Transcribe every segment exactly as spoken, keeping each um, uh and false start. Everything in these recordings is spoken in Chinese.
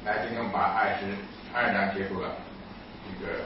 来，今天我们把二十二章结束了。这个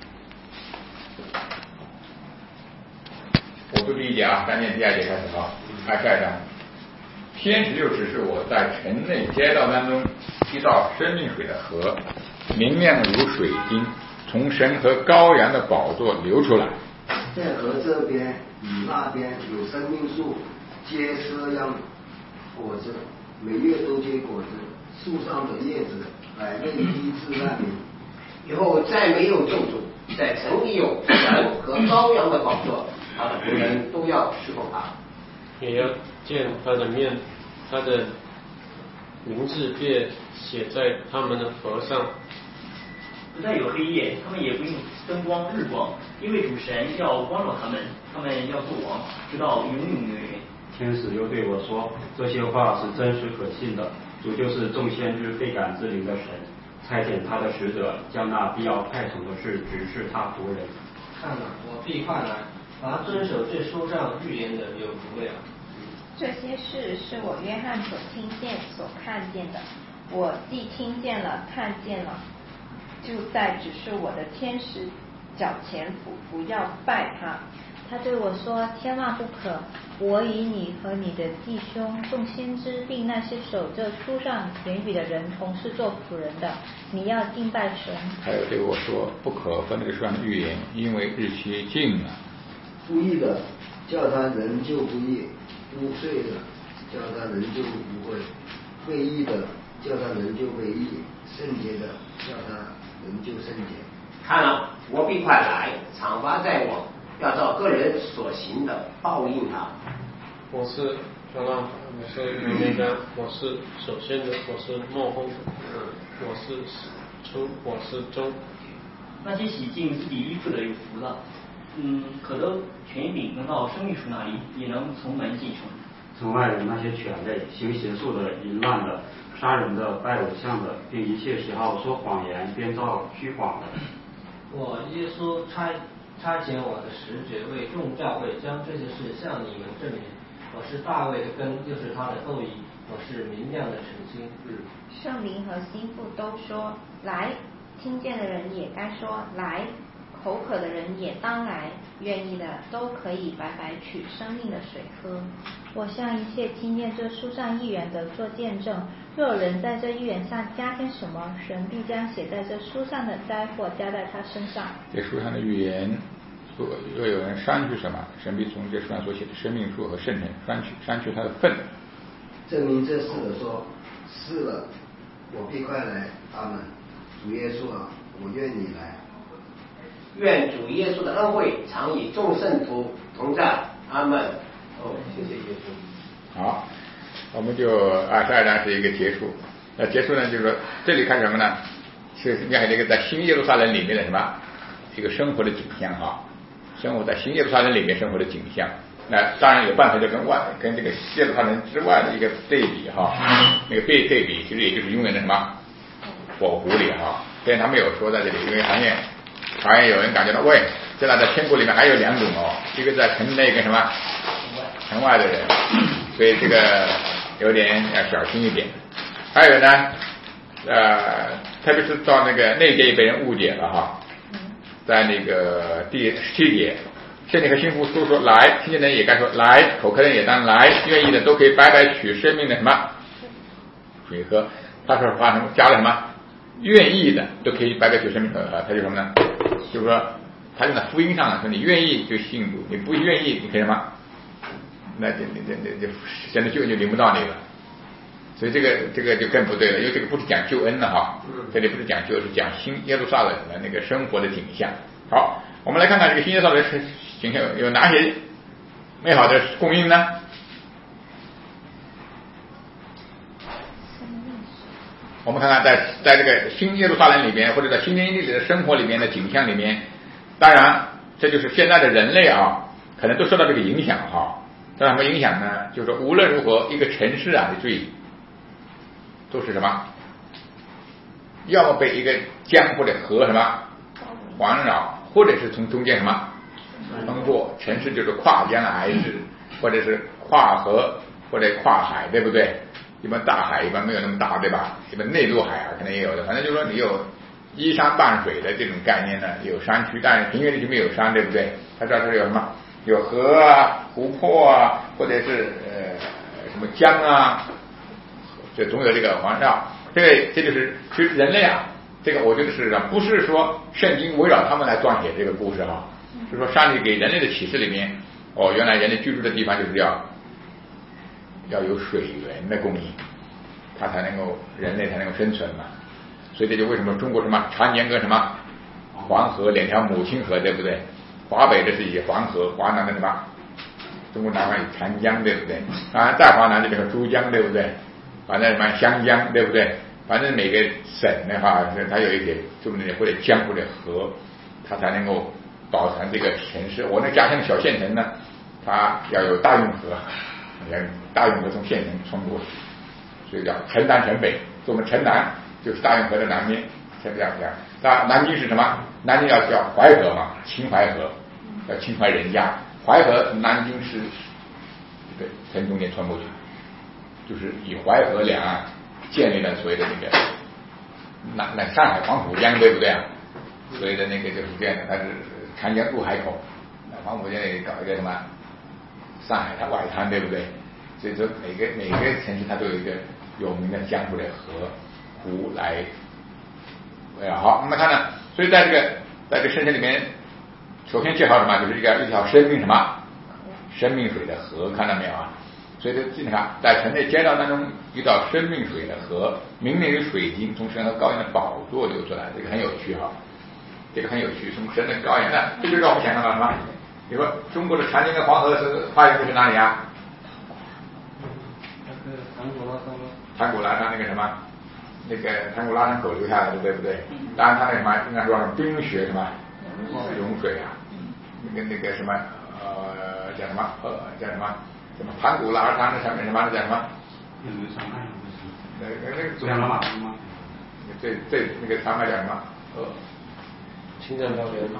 我读第一节啊，咱念第二节开始啊。二十二章，天使又指示我在城内街道当中一道生命水的河，明亮如水晶，从神和羔羊的宝座流出来。 在河这边与那边有生命树，结这样果子，每月都结果子，树上的叶子乃为医治万民。 以后再没有咒诅，在城里有神和羔羊的宝座，他的仆人都要侍奉他， 也要见他的面，他的名字便写在他们的额上。 不再有黑夜，他们也不用灯光日光，因为主神要光照他们，他们要做王，直到永永远远。 天使又对我说，这些话是真实可信的，主就是众先知被感之灵的神，差遣他的使者，将那必要派遣的事指示他仆人。 看哪，我必快来，凡遵守这书上预言的有福了。 这些事是我约翰所听见、所看见的。我既听见了、看见了，就在指示我的天使脚前俯伏，要拜他。 他对我说：千万不可！我以你和你的弟兄众先知，并那些守这书上言语的人，同是做仆人的。你要敬拜神。 还有对我说：不可分这个书上的预言，因为日期近了。 不义的叫他人就不义，不罪的叫他人就不会，会义的叫他人就会义，圣洁的叫他人就圣洁。 看了，我必快来，惩罚在我，要照个人所行的报应他。 我是阿拉法，我是梅梅干，我是首先的，我是末后的，我是初，我是终。 那些洗净自己衣服的有福了，嗯，可得权柄能到生命树那里，也能从门进城。 城外人那些犬类、行邪术的、淫乱的、杀人的、拜偶像的，并一切喜好说谎言、编造虚谎的。 我耶稣差差遣我的使者为众教会将这些事向你们证明。我是大卫的根，又是他的后裔，我是明亮的晨星。 圣灵和心腹都说来，听见的人也该说来，口渴的人也当来，愿意的都可以白白取生命的水喝。 我向一切听见这书上预言的做见证，若有人在这预言上加添什么，神必将写在这书上的灾祸加在他身上。 这书上的预言，若有人删去什么，神必从这书上所写的生命树和圣城删去删去他的份。 证明这事的说，是了，我必快来。阿门。主耶稣啊，我愿你来。 愿主耶稣的恩惠常与众圣徒同在。阿门。哦，谢谢耶稣。 好，我们就二十二章是一个结束。那结束呢，就是说这里看什么呢？是描写这个在新耶路撒冷里面的什么一个生活的景象啊，生活在新耶路撒冷里面生活的景象。那当然有办法就跟外跟这个耶路撒冷之外的一个对比哈，那个对对比其实也就是永远的什么火湖里哈。虽然他没有说在这里，因为好像好像有人感觉到，喂，现在在天国里面还有两种哦，一个在城内跟什么城外的人，所以这个有点要小心一点。还有呢，呃，特别是到那个内界也被人误解了哈，在那个第十七节，圣灵和心腹都说来，听见的人也该说来，口渴的人也当来，愿意的都可以白白取生命的什么水喝。他说话什么加了什么？愿意的都可以白白取生命喝。他就什么呢？就是说，他用在福音上说，你愿意就信主，你不愿意你可以什么？那就那那那就现在救恩就领不到你了。所以这个这个就更不对了，因为这个不是讲救恩的哈，这里不是讲救，是讲新耶路撒冷的那个生活的景象。好，我们来看看这个新耶路撒冷的景象有哪些美好的供应呢？我们看看在在这个新耶路撒冷里边，或者在新天地里的生活里面的景象里面，当然这就是现在的人类啊，可能都受到这个影响哈。受到什么影响呢？就是说无论如何，一个城市啊的注意都是什么？要么被一个江或者河什么环绕，或者是从中间什么通过。城市就是跨江而治，或者是跨河或者跨海，对不对？ 一般大海一般没有那么大，对吧？一般内陆海啊可能也有的，反正就是说你有依山傍水的这种概念呢，有山区，但是平原地区没有山，对不对？它这是有什么？有河啊、湖泊啊，或者是呃什么江啊，这总有这个环绕。这个这就是其实人类啊，这个我觉得是不是说圣经围绕他们来撰写这个故事哈、啊，就是说上帝给人类的启示里面，哦，原来人类居住的地方就是要要有水源的供应，它才能够人类才能够生存嘛。所以这就为什么中国什么长江跟什么黄河两条母亲河，对不对？华北的是以黄河，华南的什么中国南方有长江，对不对？啊，再华南这边有珠江，对不对？反正什么湘江，对不对？反正每个省的话，它有一些这么的或者江或者河，它才能够保存这个城市。我那家乡的小县城呢，它要有大运河，要大运河从县城冲过去，所以叫城南城北。所以我们城南就是大运河的南边，是这样讲。那南京是什么？南京要叫淮河嘛，秦淮河，要秦淮人家。淮河南京是这个城中间穿过去，就是以淮河两岸建立了所谓的那个那那上海黄浦江，对不对啊？所谓的那个就是这样的，它是长江入海口，那黄浦江里搞一个什么上海它外滩，对不对？所以说每个每个城市它都有一个有名的江或者河湖来。哎好，那么看呢，所以在这个在这个圣经里面，首先介绍什么？就是一个一条生命什么生命水的河，看到没有啊？所以这基本上在城内街道当中一道生命水的河，明明有水晶从神和羔羊的宝座流出来，这个很有趣哈，这个很有趣，从神的羔羊的，这就让我们想到了什么？你说中国的长江跟黄河是发源地是哪里啊？ 那个唐古拉山吗？ 唐古拉山那个什么？那个唐古拉山口流下来的，对不对？当然它那什么应该说是冰雪什么融水啊，那个那个什么呃叫什么呃叫什么什么唐古拉山的上面什么叫什么？ 有没有山脉？ 那个那个珠江马吗？ 这这那个山脉叫什么？呃， 青藏高原。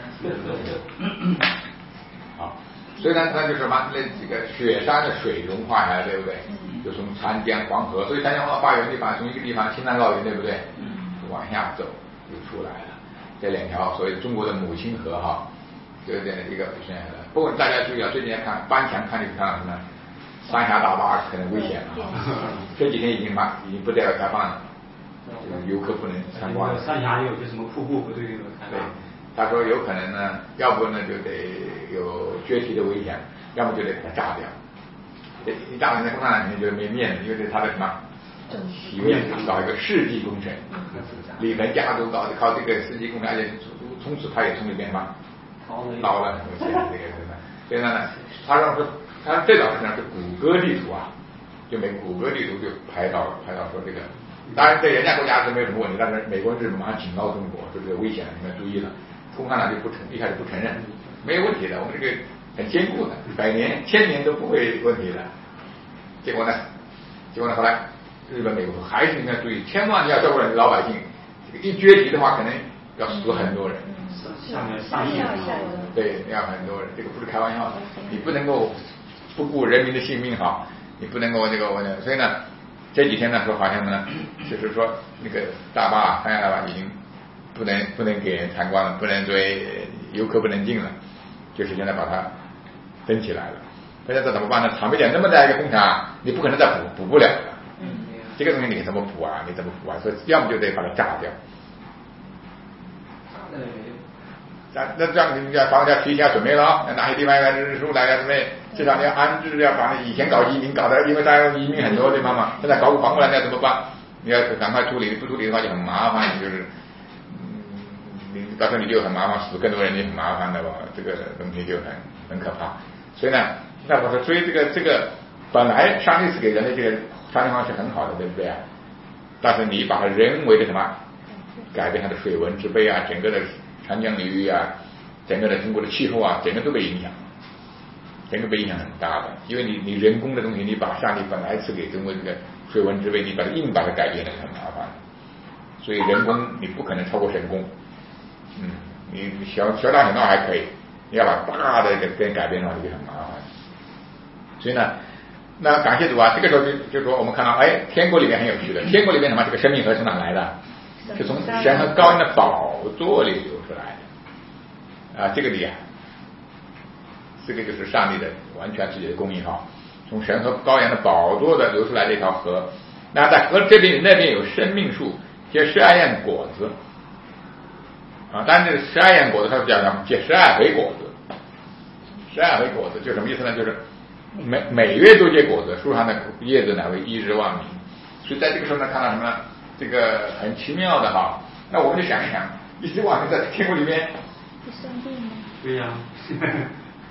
好，所以呢，那就是什么？那几个雪山的水融化下来，对不对？就从长江、黄河，所以长江、黄河发源地方从一个地方青藏高原，对不对？往下走就出来了。这两条所谓中国的母亲河哈，就这一个出现了。不过大家注意啊，最近看翻墙看就看到什么？三峡大坝可能危险了哈，这几天已经嘛已经不对外开放了，就是游客不能参观。 三峡有些什么瀑布不对的开放？对，他说有可能呢，要不呢就得有决堤的危险，要么就得把它炸掉。这一炸人在共产党里面就没面子，因为这是他的什么？体面搞一个世纪工程，李鹏家族搞靠这个世纪工程，而且从此他也从里边什么捞了很多钱，这个什么？所以呢，他让说，他最早实际上是谷歌地图啊，就美谷歌地图就拍到了，拍到说这个，当然在人家国家是没有什么问题，但是美国人是马上警告中国，说这个危险，你们注意了。共产党就不承，一开始不承认，没有问题的，我们这个很坚固的，百年、千年都不会问题的。结果呢，结果呢，后来日本、美国说还是应该注意，千万要照顾人老百姓，这个一决堤的话，可能要死很多人， 下面上亿人， 对，要很多人，这个不是开玩笑的，你不能够不顾人民的性命哈，你不能够这个我呢，所以呢，这几天呢说好像呢，就是说那个大坝、三峡大坝已经不能不能给人参观了，不能作为游客不能进了，就是现在把它登起来了。大家这怎么办呢？场面点那么大一个工厂，你不可能再补补不了的。嗯，这个东西你怎么补啊？你怎么补啊？所以要么就得把它炸掉。那那这样你要房子要提前准备了啊，哪些地方要日出来要准备，至少你要安置，要把那以前搞移民搞的，因为大家移民很多对吗嘛？现在搞不反过来你要怎么办？你要赶快处理，不处理的话就很麻烦，就是嗯，你到时候你就很麻烦，死更多人就很麻烦的吧？这个东西就很很可怕。所以呢，那我说追这个这个本来上帝是给人的这个产业方式很好的，对不对啊？但是你把它人为的什么改变它的水文之备啊，整个的长江流域啊，整个的中国的气候啊，整个都被影响，整个被影响很大的。因为你你人工的东西，你把上帝本来赐给中国这个水文之备，你把它硬把它改变的很麻烦。所以人工你不可能超过神工，嗯，你小小打小闹还可以。你要把大的给改变的话，就很麻烦。所以呢， 那感谢主啊，这个时候就就说我们看到，哎，天国里面很有趣的，天国里面什么？这个生命河从哪来的？是从神和羔羊的宝座里流出来的啊，这个厉害，这个就是上帝的完全自己的公义哈，从神和羔羊的宝座的流出来这条河。那在河这边那边有生命树，结十二样果子啊，当然这个十二样果子它是叫什么？结十二回果子，十二回果子就什么意思呢？就是每每月都结果子，树上的叶子呢为一日万民。所以在这个时候呢，看到什么呢？这个很奇妙的哈。那我们就想一想，一日万民在天国里面不生病吗？ 对呀、啊。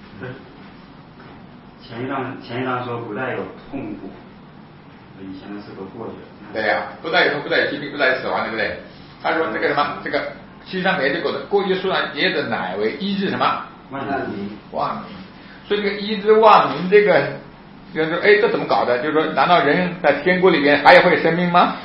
前一章前一章说不带有痛苦，以前的事都过去了。 对呀、啊，不带有痛，不带有疾病，不带有死亡，对不对？他说这个什么，这个其上每日果子，过去树上结的乃为医治什么？ 万民， 万民。所以这个医治万民，这个就是说，哎，这怎么搞的？就是说，难道人在天国里边还会有生命吗？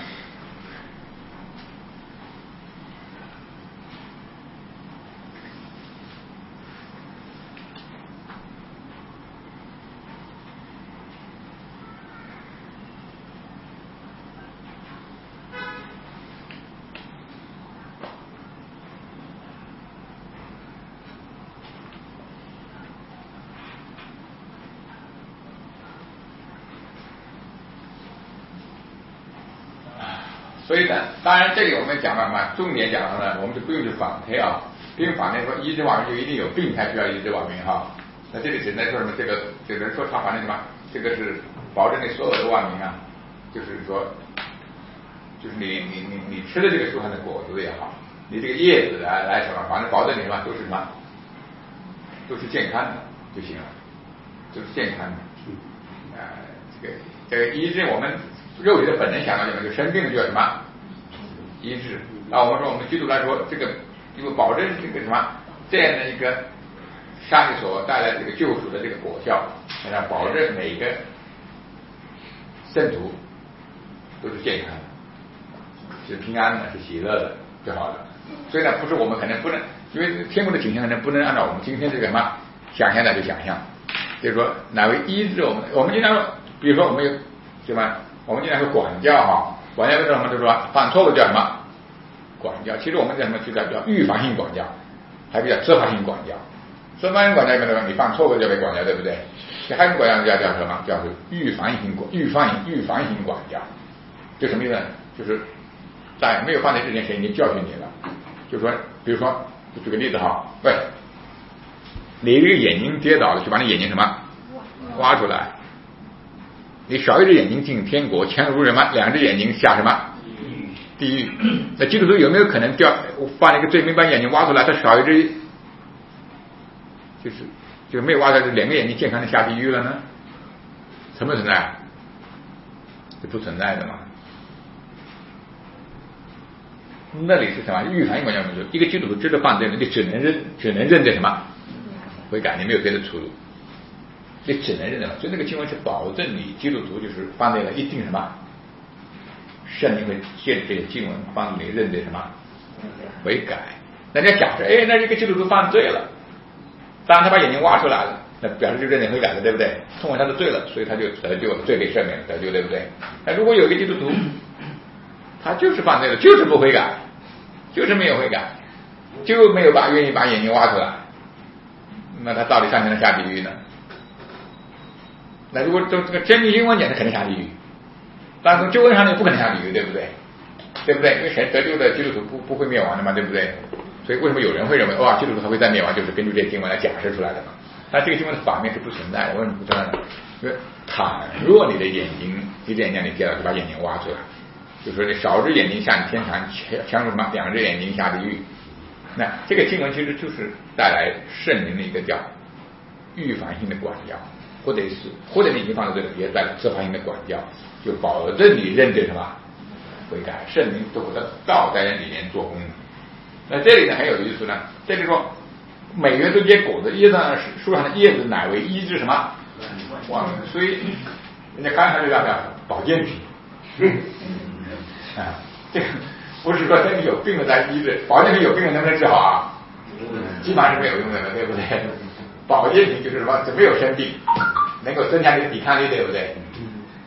所以呢，当然这里我们讲了嘛，重点讲了呢，我们就不用去反推啊，不用反推说医治万民就一定有病才需要医治万民哈。那这里只能说什么？这个只能说他反正什么？这个是保证你所有的万民啊，就是说，就是你你你你吃的这个树上的果子也好，你这个叶子来来什么，反正保证你什么都是什么，都是健康的就行了，都是健康的。呃，这个这个医治我们肉体的本能想到什么？就生病了就要什么医治。那我们说我们基督来说，这个因为保证这个什么这样的一个上帝所带来这个救赎的这个果效，让保证每一个圣徒都是健康的，是平安的，是喜乐的就好了。所以呢，不是我们可能不能，因为天国的景象可能不能按照我们今天这个什么想象的去想象，就是说哪位医治我们？我们经常说，比如说我们有什么？我们经常说管教哈，管教为什么？就是说犯错误叫什么管教？其实我们叫什么？就叫叫预防性管教，还比较责罚性管教。责罚性管教一个什么？你犯错误就被管教，对不对？还有一个管教叫叫什么？叫做预防性管预防预防性管教。就什么意思呢？就是在没有犯罪之前，谁已经教训你了。就说，比如说，举个例子哈，喂，你一个眼睛跌倒了，就把你眼睛什么挖出来。你少一只眼睛进天国，强如什么？两只眼睛下什么？地狱。那基督徒有没有可能掉犯了一个罪，没把眼睛挖出来，他少一只，就是就没有挖出来，两个眼睛健康的下地狱了呢？存不存在？是不存在的嘛。那里是什么？预防性管教，就是一个基督徒知道犯罪了，你只能认，只能认罪什么？悔改，你没有别的出路。你只能认了，所以那个经文是保证你基督徒就是犯罪了一定什么，圣灵会借这个经文帮助你认罪什么悔改。那你要假设，哎，那这个基督徒犯罪了，当然他把眼睛挖出来了，那表示就认罪悔改了，对不对？痛悔他的罪了，所以他就得救了，罪被赦免了，得救，对不对？那如果有一个基督徒，他就是犯罪了，就是不悔改，就是没有悔改，就没有把愿意把眼睛挖出来，那他到底上不能下地狱呢？那如果这这个真理英文讲，他肯定下地狱，但从救恩上面不可能下地狱，对不对？对不对？因为神得救的基督徒不不会灭亡的嘛，对不对？所以为什么有人会认为哇，基督徒他会再灭亡，就是根据这经文来假设出来的嘛？但这个经文的反面是不存在的，为什么不存在呢？因为倘若你的眼睛一只眼睛你跌倒，就把眼睛挖出来，就说你少只眼睛下你天堂，强如什么两只眼睛下地狱。那这个经文其实就是带来圣灵的一个叫预防性的管教。或者是，或者你已经犯了罪了，也带来责罚性的管教，就保证你认罪什么悔改，圣灵都会道在人里面做工。那这里呢很有意思呢，这里说每月都结果子，叶子上树上的叶子乃为医治什么万民，所以人家刚才就叫叫保健品。啊，这个不是说身体有病了再医治，保健品有病了能不能治好啊？基本上是没有用的，对不对？保健品就是什么？只没有生病，能够增强你的抵抗力，对不对？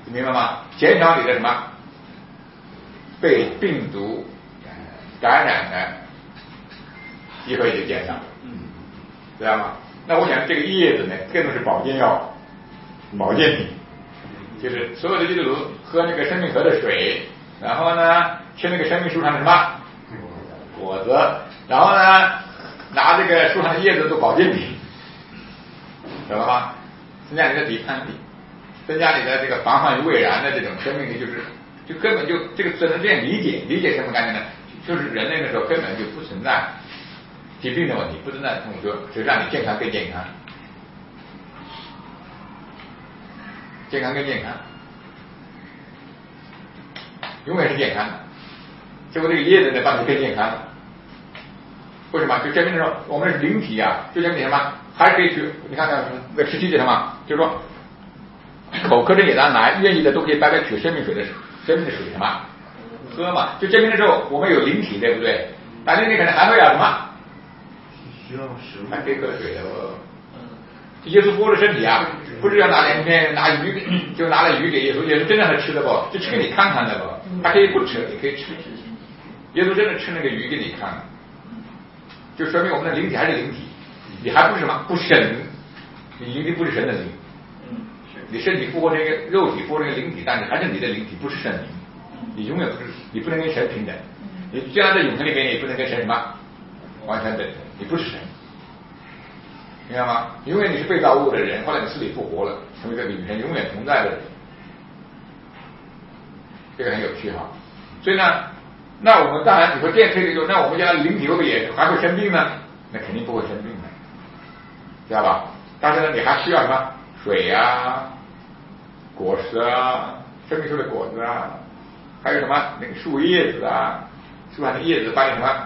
明白吗？减少你的什么被病毒感染的机会就减少了，知道吗？那我想这个叶子呢，更多是保健药、保健品，就是所有的基督徒喝那个生命河的水，然后呢吃那个生命树上的什么果子，然后呢拿这个树上的叶子做保健品，懂了吗？增加你的抵抗力，增加你的这个防患于未然的这种生命力，就是就根本就这个只能这样理解，理解什么概念呢？就是人类的时候根本就不存在疾病的问题，不存在痛苦，只是让你健康更健康，健康更健康，永远是健康的。结果这个叶子呢，帮你更健康。为什么？就证明说我们的灵体啊，就证明什么？还可以去，你看看那十七节什么？就是说，口渴的也当来，愿意的都可以白白取生命水的生命的水什么喝嘛？就证明的时候，我们有灵体，对不对？但是你可能还会要什么？ 需要食物， 还可以喝水的哦。耶稣复活的身体啊，不是要拿两片拿鱼，就拿了鱼给耶稣，耶稣真的是吃的不？就吃给你看看的不？他可以不吃，你可以吃。耶稣真的吃那个鱼给你看，就说明我们的灵体还是灵体，你还不是什么不神，你灵体不是神的灵，你身体复活成一个肉体，复活成一个灵体，但是还是你的灵体，不是神灵，你永远不是，你不能跟神平等，你这样在永恒里面也不能跟神什么完全等同，你不是神，明白吗？因为你是被造物的人，后来你死里复活了，成为这个与神永远同在的人，这个很有趣哈。所以呢，那我们当然你说这样这个就，那我们家灵体会不会也还会生病呢？那肯定不会生病的，知道吧？但是呢，你还需要什么水啊、果实啊、生命树的果子啊，还有什么那个树叶子啊，树上的叶子帮你什么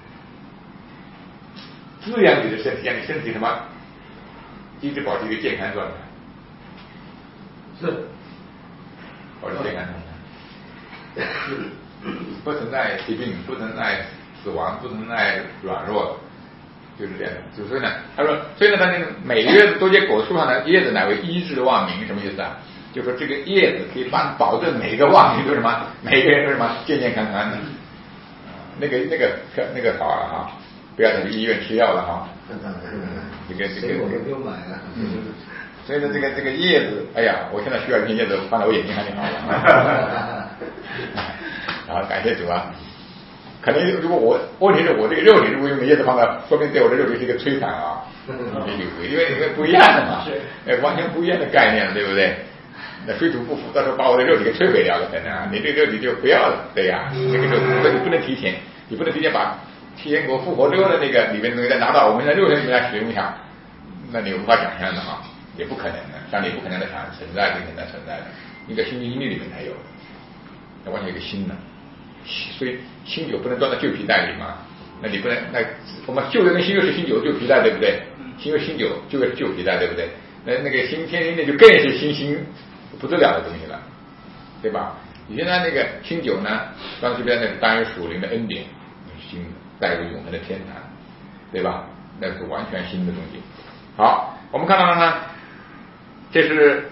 滋养你的身体，让你身体什么一直保持一个健康状态， 是保持健康状态，不存在疾病，不存在死亡，不存在软弱，就是这样的。所以呢，他说，所以呢，他那个每个月多结果树上的叶子乃为医治万民，什么意思啊？就说这个叶子可以帮保证每个万民都什么，每个人都什么健健康康的。那个那个那个好了哈，不要再去医院吃药了哈。这个这个水果都不用买了。 嗯。所以呢，这个这个叶子，哎呀，我现在需要一片叶子放在我眼睛上就好了。好，感谢主啊！可能如果我问题是我这个肉体如果用叶子放在，说明对我的肉体是一个摧残啊，因为因为不一样的嘛，哎，完全不一样的概念，对不对？那水土不服，到时候把我的肉体给摧毁掉了，可能啊，你这个肉体就不要了，对呀，这个肉体你不能提前，你不能提前把提前给我复活之后的那个里面的东西再拿到我们的肉身里面来使用一下，那你无法想象的啊，也不可能的，像你不可能的想存在跟现在存在的，一个新经历里面才有，那完全一个新的。所以新酒不能装在旧皮袋里嘛？那你不能，那我们旧的跟新又是新酒旧皮袋，对不对？新又新酒，旧又是旧皮袋，对不对？那那个新天新的就更是新新不得了的东西了，对吧？你现在那个新酒呢，当时边那个当然属灵的恩典，新带入永恒的天堂，对吧？那是完全新的东西。好，我们看到了呢，这是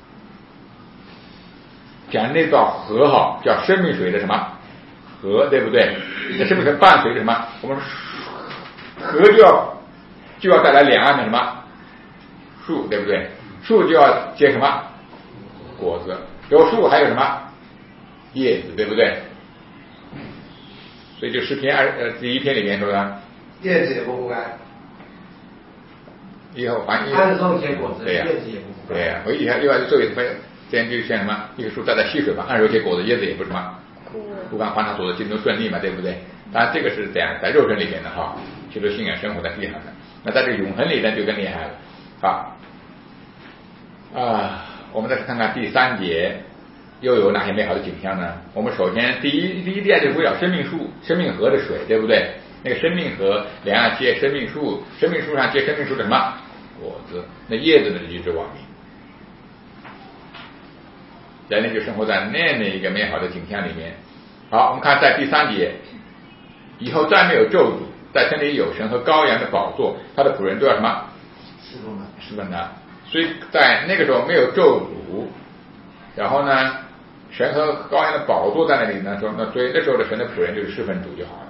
讲那道河哈，叫生命水的什么？河，对不对？那生命水伴随着什么？我们河就要就要带来两岸的什么树，对不对？树就要结什么果子？有树还有什么叶子，对不对？所以就诗篇二呃第一篇里面说的， 叶子也不枯干， 以后凡按时结果子， 对呀、 叶子也不枯干。 对呀、我以前另外就作为这样就像什么，一个树栽在溪水吧，按时结果子，叶子也不什么。不管凡他所的尽都顺利嘛，对不对？当然这个是这样，在肉身里面的哈，其实信仰生活在地上的。那在这个永恒里呢，就更厉害了。好啊，我们再看看第三节，又有哪些美好的景象呢？我们首先第一第一点就是围绕生命树、生命河的水，对不对？那个生命河两岸结生命树，生命树上结生命树的什么果子？那叶子呢，就医治万民。人类就生活在那样的一个美好的景象里面。好，我们看在第三节，以后再没有咒诅，在这里有神和羔羊的宝座，他的仆人都要什么？ 侍奉他， 侍奉他。所以在那个时候没有咒诅， 然后呢，神和羔羊的宝座在那里呢，说那所以那时候的神的仆人就是侍奉主就好了，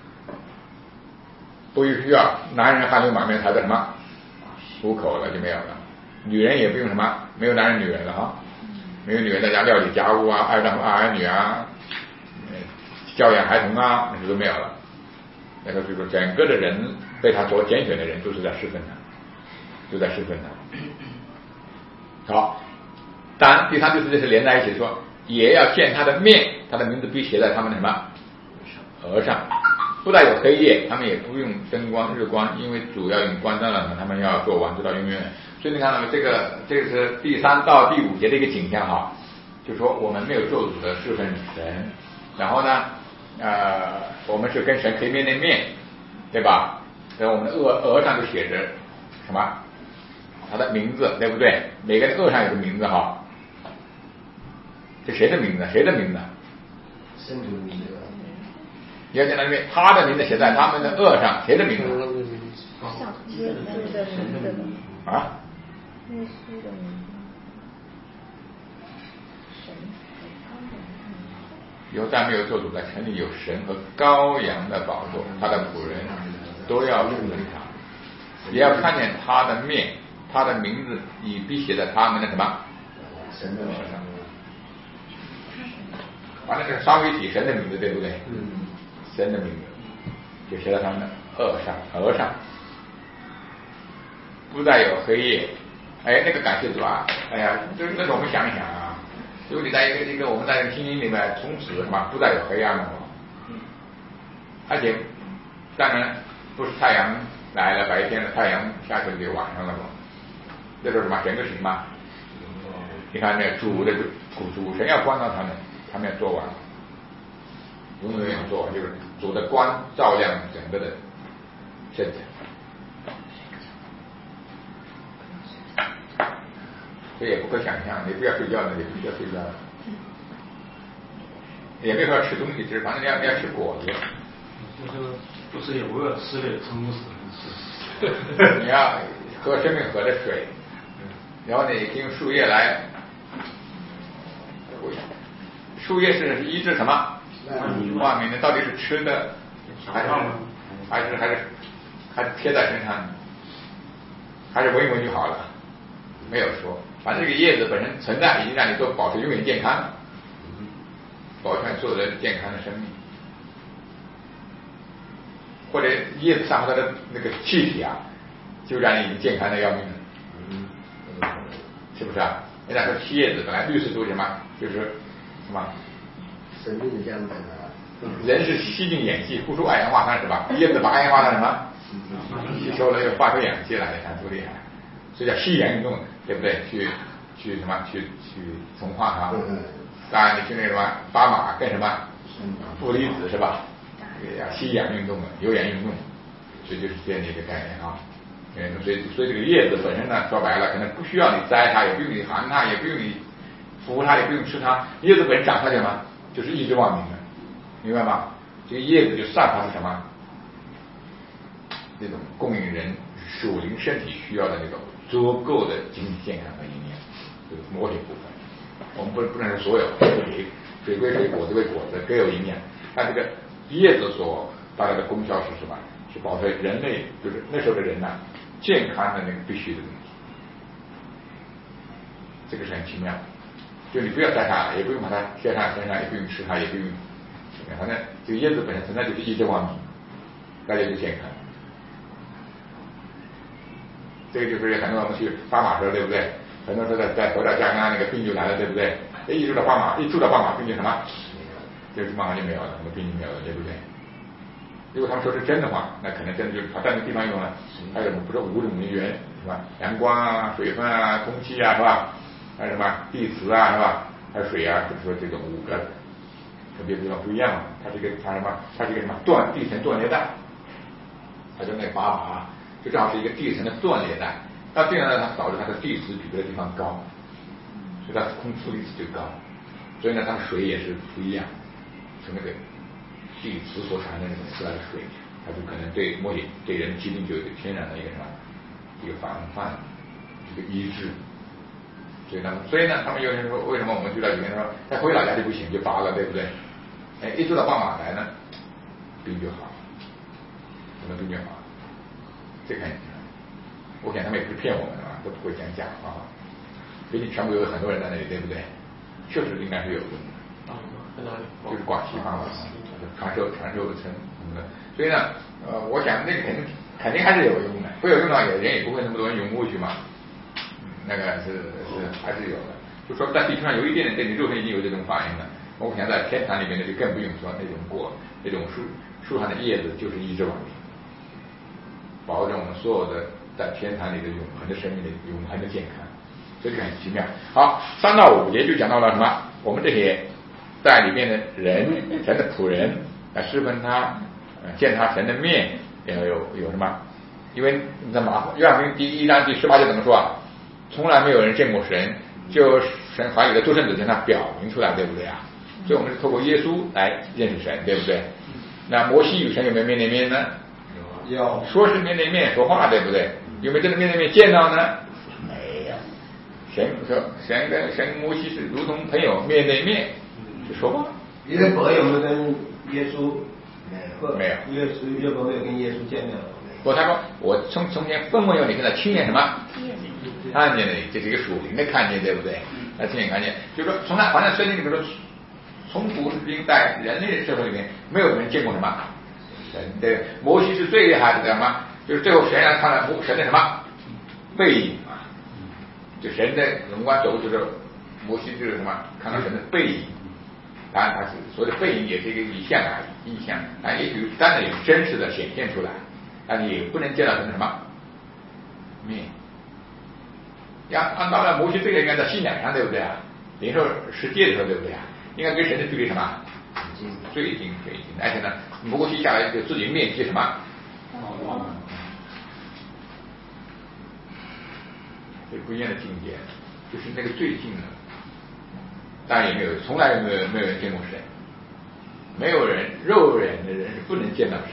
不需要男人汗流满面才的什么糊口了就没有了，女人也不用什么，没有男人女人了哈，没有女人在家料理家务啊，爱丈夫爱儿女啊，教养孩童啊，那些都没有了。那个就是整个的人被他所拣选的人都是在侍奉他，都在侍奉他。好，当然第三就是这是连在一起说，也要见他的面，他的名字必写在他们的什么额上，不但有黑夜，他们也不用灯光日光，因为主要用光照了他们要做完直到永远。所以你看到这个这个是第三到第五节的一个景象哈，就是说我们没有做主的侍奉神，然后呢呃我们是跟神可以面对面，对吧？然后我们的额额上就写着什么他的名字，对不对？每个人额上有个名字哈，这谁的名字？谁的名字？ 圣主名字。 你要见到面，他的名字写在他们的额上，谁的名字？ 耶稣的名字啊？ 耶稣的名字。神犹大没有做主，在城里有神和羔羊的宝座，他的仆人都要侍奉他，也要看见他的面，他的名字已必写在他们的什么神的名上。 完了，这个三位一体神的名字，对不对？ 嗯。 神的名字就写在他们的额上，额上，不再有黑夜。哎，那个感谢主啊！哎呀，就是那种我们想一想啊，如果你在一个一个我们在这个心灵里面从此什么不再有黑暗了嘛，而且当然不是太阳来了白天了，太阳下去了就晚上了嘛，这就是什么整个是什么？你看那主的主主神要光照他们，他们要做完。永远做完，就是主的光照亮整个的现场，这也不可想象。你不要睡觉呢，你必须要睡觉，也没法吃东西吃，反正你要你要吃果子。 就是不是也不要吃的撑死。 你要喝生命河的水，然后呢，也可以用树叶来。树叶是医治什么？万民的到底是吃的，还是还是还是还是贴在身上，还是闻一闻就好了？没有说，反正这个叶子本身存在，已经让你都保持永远健康，保全所有人健康的生命。或者叶子散发的那个气体啊，就让你已经健康的要命了，嗯，是不是啊？人家说吸叶子本来绿色都是什么，就是什么？ 生命的象征啊。 人是吸进氧气，呼出二氧化碳是吧？叶子把二氧化碳什么吸收了，又发出氧气来，看多厉害！所以叫吸氧运动，对不对？去去什么？去去从化它。当然，你去那个什么巴马跟什么负离子是吧？也要吸氧运动的，有氧运动，所以就是这样的一个概念啊。嗯，所以所以这个叶子本身呢，说白了，可能不需要你摘它，也不用你含它，也不用你扶它，也不用吃它。叶子本身长出来什么？就是一直万民的。明白吗？这个叶子就散发出什么？这种供应人属灵身体需要的那种足够的经济健康和营养，就是某些部分。我们不不能说所有，水水归水，果子归果子，各有营养。但这个叶子所带来的功效是什么？是保证人类就是那时候的人呢、啊、健康的那个必须的东西。这个是很奇妙的，就你不要摘它，也不用把它贴上身上，也不用吃它，也不用。反正这个叶子本身存在就是医治万民，大家就健康。这个就是很多我们去巴马时候，对不对？很多时候在在回到家乡那个病就来了，对不对？一住到巴马，一住到巴马病就什么，就是马上就没有了，什么病就没有了，对不对？如果他们说是真的话，那可能真的就是他在那个地方用了，还有什么不是五种能源是吧？阳光啊、水分啊、空气啊是吧？还有什么地磁啊是吧？还有水啊，就是说这种五个。跟别的地方不一样嘛，它是一个它什么？它是一个什么断地层断裂带，它就那巴马就正好是一个地层的断裂带。那这样呢，它导致它的地磁比别的地方高，所以它空负离子就高，所以呢，它的水也是不一样，是那个地磁所产生的那种出来的水，它就可能对某些对人疾病就有天然的一个什么一个防范，一个医治。 所以呢，所以呢，他们有人说，为什么我们去了以前说，他回老家就不行，就发了，对不对？哎，一住到帮马来呢，病就好，怎么病就好？这看你。我想他们也不是骗我们的嘛，都不会这样讲啊。毕竟全国有很多人在那里，对不对？确实应该是有用的。 啊，在哪里？ 就是广西方法，传授传授的成什么的。所以呢，呃，我想那个肯定肯定还是有用的，不有用的话，人也不会那么多人涌过去嘛。那个是是还是有的。就说在地球上有一点点对你肉身已经有这种反应了，我想在天堂里面呢就更不用说那种果，那种树树上的叶子就是医治万病，保证我们所有的在天堂里的永恒的生命的永恒的健康，这就很奇妙。好，三到五节就讲到了什么？我们这些在里面的人，神的仆人来侍奉他，呃，见他神的面，要有有什么？因为那么约翰福音第一章第十八节怎么说啊？从来没有人见过神，就神怀里的独生子向他表明出来，对不对啊？所以我们是透过耶稣来认识神，对不对？那摩西与神有没有面对面呢？ 有， 说是面对面说话，对不对？有没有真的面对面见到呢？没有。神说神跟神摩西是如同朋友面对面就说话。 约伯有没有跟耶稣？ 没有。 约稣约伯没有跟耶稣见面。 不，他说我从从前分文有你，现在亲眼什么？看见的，这是一个属灵的看见，对不对？那亲眼看见，就是说从他反正圣经里面说，从古至今在人类的社会里面，没有人见过什么神。对，摩西是最厉害的什么？就是最后神让看了神的什么背影啊？就神的荣光走就是摩西就是什么？看到神的背影。当然，他是所谓的背影也是一个意象啊，意象啊，也许当然也是真实的显现出来，但你不能见到神的什么面。要按照了摩西这个应该在信仰上，对不对啊？领受十诫的时候，对不对啊？应该跟神的距离什么？最近最近，而且呢，摩西下来就自己面积什么？哦，这不一样的境界，就是那个最近的。当然也没有，从来没有没有人见过神，没有人肉眼的人是不能见到神。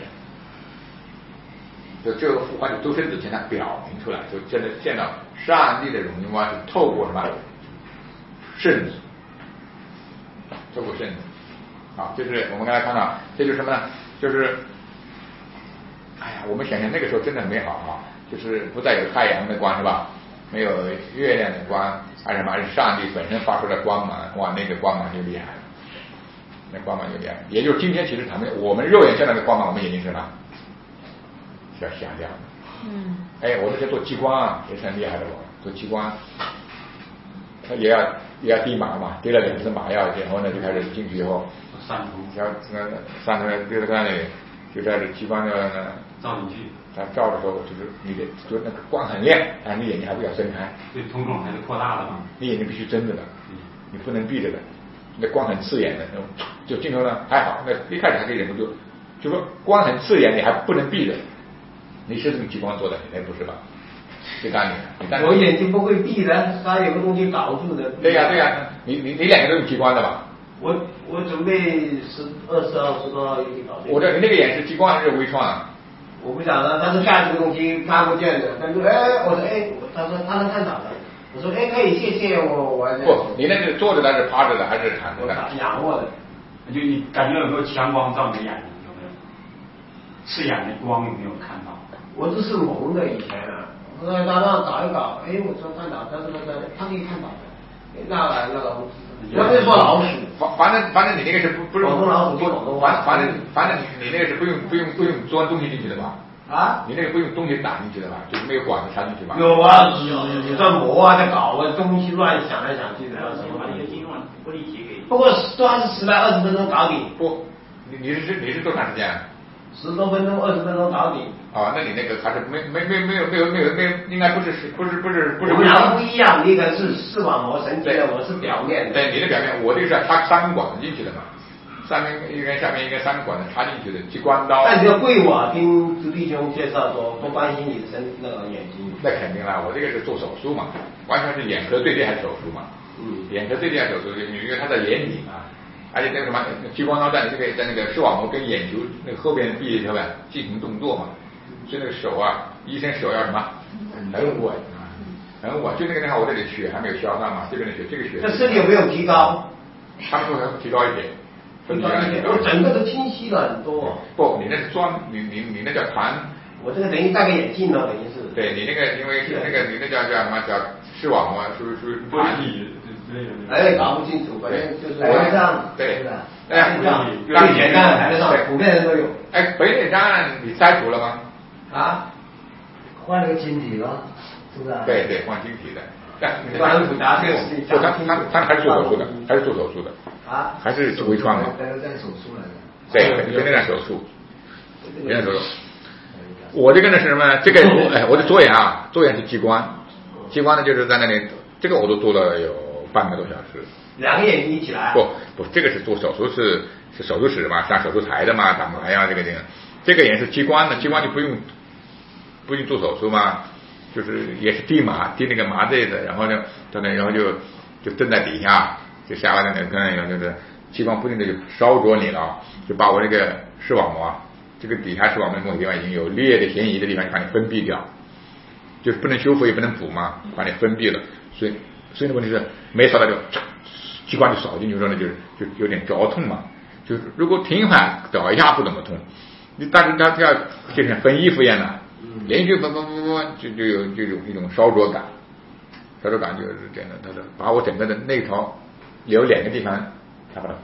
就这个复活的独生子向他表明出来，就真的见到上帝的荣光是透过什么圣子，透过圣子啊，就是我们刚才看到，这就是什么呢？就是哎呀，我们想想那个时候真的很美好啊，就是不再有太阳的光是吧？没有月亮的光，而什么？是上帝本身发出的光芒，哇，那个光芒就厉害了，那光芒就厉害。也就是今天其实他们我们肉眼见到的光芒，我们眼睛是什么？是要瞎掉的。嗯。哎，我那些做激光啊，也是很厉害的哦，做激光，他也要也要滴麻嘛，滴了两次麻药，然后呢就开始进去以后， 散图， 然后那散图滴在那里，就在这激光的照进去。 它照的时候，就是你的，就那个光很亮，啊，你眼睛还不要睁开， 对，瞳孔还是扩大的嘛， 你眼睛必须睁着的，你不能闭着的，那光很刺眼的，就镜头呢还好，那一开始还可以忍不住，就说光很刺眼，你还不能闭着，你是用激光做的，那不是吧？就当你，你我眼睛不会闭的，它有个东西挡住的。 对呀、啊、对呀、啊，你你你两个都用激光的吧？ 我我准备十二十号十多号一起搞定。 我这你那个眼是激光还是微创啊？ 我不晓得，但是下这个东西看不见的。他说：“哎，我说哎，他说他能看到的。”我说：“哎，可以，谢谢我，我。” 不，你那是坐着的，还是趴着的，还是躺着的？ 仰卧的。 就你感觉有没有强光照你的眼睛？有没有？刺眼的光有没有看到？ 我这是蒙的以前啊，我说他让搞一搞，哎，我说看到，他说他他可以看到的。那那个，我没说老鼠。 反反正反正你那个是不不是广东老鼠不广东话。 反正反正你你那个是不用不用不用装东西进去的吧？ 啊？ 你那个不用东西打进去的吧？就是没有管子插进去吧？ 有啊，有在磨啊，在搞啊，东西乱想来想去的。 把那个晶状玻璃体给。 不过端是十来二十分钟搞定。 不，你你是你是多长时间？ 十多分钟二十分钟搞定。 啊，那你那个还是没没没没有没有没有没有，应该不是不是不是不是。 我们两个不一样，一个是视网膜神经的，我是表面的。 对，你的表面，我这个是插三根管子进去的嘛，上面一根下面一根三根管子插进去的激光刀。 但你要贵我听朱弟兄介绍说，不关心你的身那个眼睛。 那肯定啦，我这个是做手术嘛，完全是眼科最厉害的手术嘛。嗯。眼科最厉害的手术，因为它在眼底嘛。而且那个什么激光刀在这个在那个视网膜跟眼球那个后边的壁上面进行动作嘛，所以那个手啊，医生手要什么很稳啊， 很晚，就那个地方我这里血还没有消散嘛，这边的血，这个血。 这身体有没有提高？ 他们说还提高一点。 提高一点，我整个都清晰了很多。 不，你那是装，你你你那叫痰。 我这个等于戴个眼镜了，等于是。 对你那个，因为是那个你那叫叫什么叫视网膜，属于属于玻璃之类的。 哎，搞不清楚，反正就是白内障， 对， 白内障，最简单的白内障，普遍人都有。 哎，白内障你摘除了吗？ 啊？ 换了个晶体了，是不是？ 对对，换晶体的。 但很复杂这个事情。 他他他还是做手术的，还是做手术的。 啊？ 还是微创的。 白内障手术来的。 对，白内障手术。白内障手术。我这个呢是什么呢？这个哎，我的左眼啊，左眼是激光，激光呢就是在那里，这个我都做了有半个多小时。 两个眼睛一起来？ 不不，这个是做手术是是手术室嘛，上手术台的嘛，打麻呀这个这个，这个也是激光的，激光就不用不用做手术嘛，就是也是滴麻滴那个麻醉的，然后呢，到那然后就就蹬在底下，就下来那个看有就是激光不停的就烧灼你了，就把我这个视网膜。这个底下视网膜某个地方已经有裂的嫌疑的地方，就把你封闭掉，就是不能修复也不能补嘛，把你封闭了。所以，所以的问题是没烧到就激光就扫进去之后呢，就是就有点绞痛嘛。就是如果停缓找一下不怎么痛，你但是它要就像分衣服一样的，连续分分分分就就有就有一种烧灼感，烧灼感就是这样的，它的把我整个的那条有两个地方，它把它。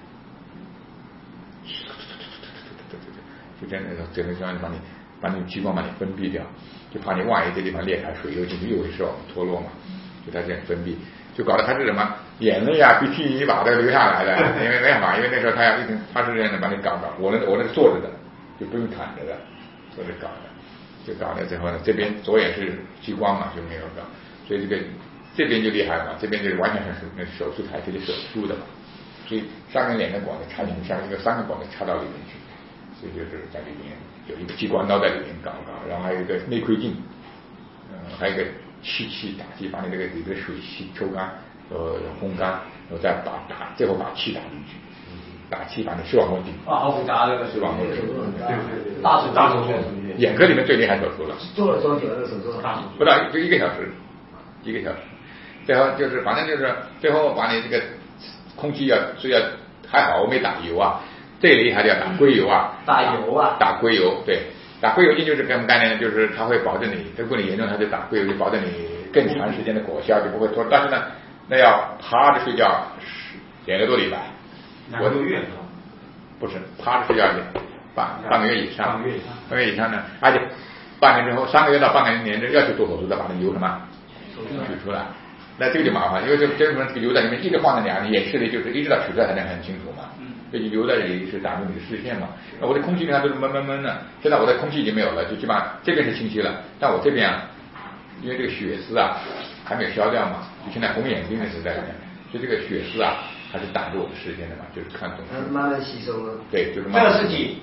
就这样的，整个地方把你把你激光把你封闭掉，就怕你万一这地方裂开，水流进去又会视网膜脱落嘛，就它这样封闭，就搞得他是什么眼泪啊、鼻涕一把都流下来的，因为没办法，因为那时候他要一定他是这样的把你搞搞，我那我那是坐着的，就不用躺着的，坐着搞的，就搞了之后呢，这边左眼是激光嘛，就没有搞，所以这个这边就厉害了嘛，这边就是完全是那手术台这里手术的嘛，所以上面两个管子插进去，下面有三个管子插到里面去。所以就是在里面有一个激光刀在里面搞搞，然后还有一个内窥镜，嗯、呃，还有一个气气打气，把你这个里面的水气抽干，呃，烘干，然后再把打，最后把气打进去，打气把你视网膜顶。 啊，好复杂这个视网膜顶。 对对对，大手大手术。 眼科里面最厉害手术了。 做了多久这个手术？ 不到就一个小时，一个小时。最后就是反正就是最后把你这个空气要是要还好我没打油啊。最厉害的要打硅油啊， 打油啊， 打硅油，对，打硅油进就是什么概念呢？就是它会保证你，如果你严重，它就打硅油，就保证你更长时间的果效，就不会脱。但是呢，那要趴着睡觉两个多礼拜， 两个多月是吧？ 不是，趴着睡觉半半个月以上， 半个月以上， 半个月以上呢，而且半年之后，三个月到半个年之要去做手术，再把那油什么取出来。那这个就麻烦，因为这这什么这个油在里面一直放在两眼视力，就是一直到取出来才能很清楚嘛。这就留在这里是挡住你的视线嘛。那我的空气呢都是闷闷闷的，现在我的空气已经没有了，就基本上这边是清晰了，但我这边啊，因为这个血丝啊还没有消掉嘛，就现在红眼睛的时代，所以这个血丝啊还是挡住我的视线的嘛，就是看懂。 它慢慢吸收了。 对，就是慢慢。 这个是几？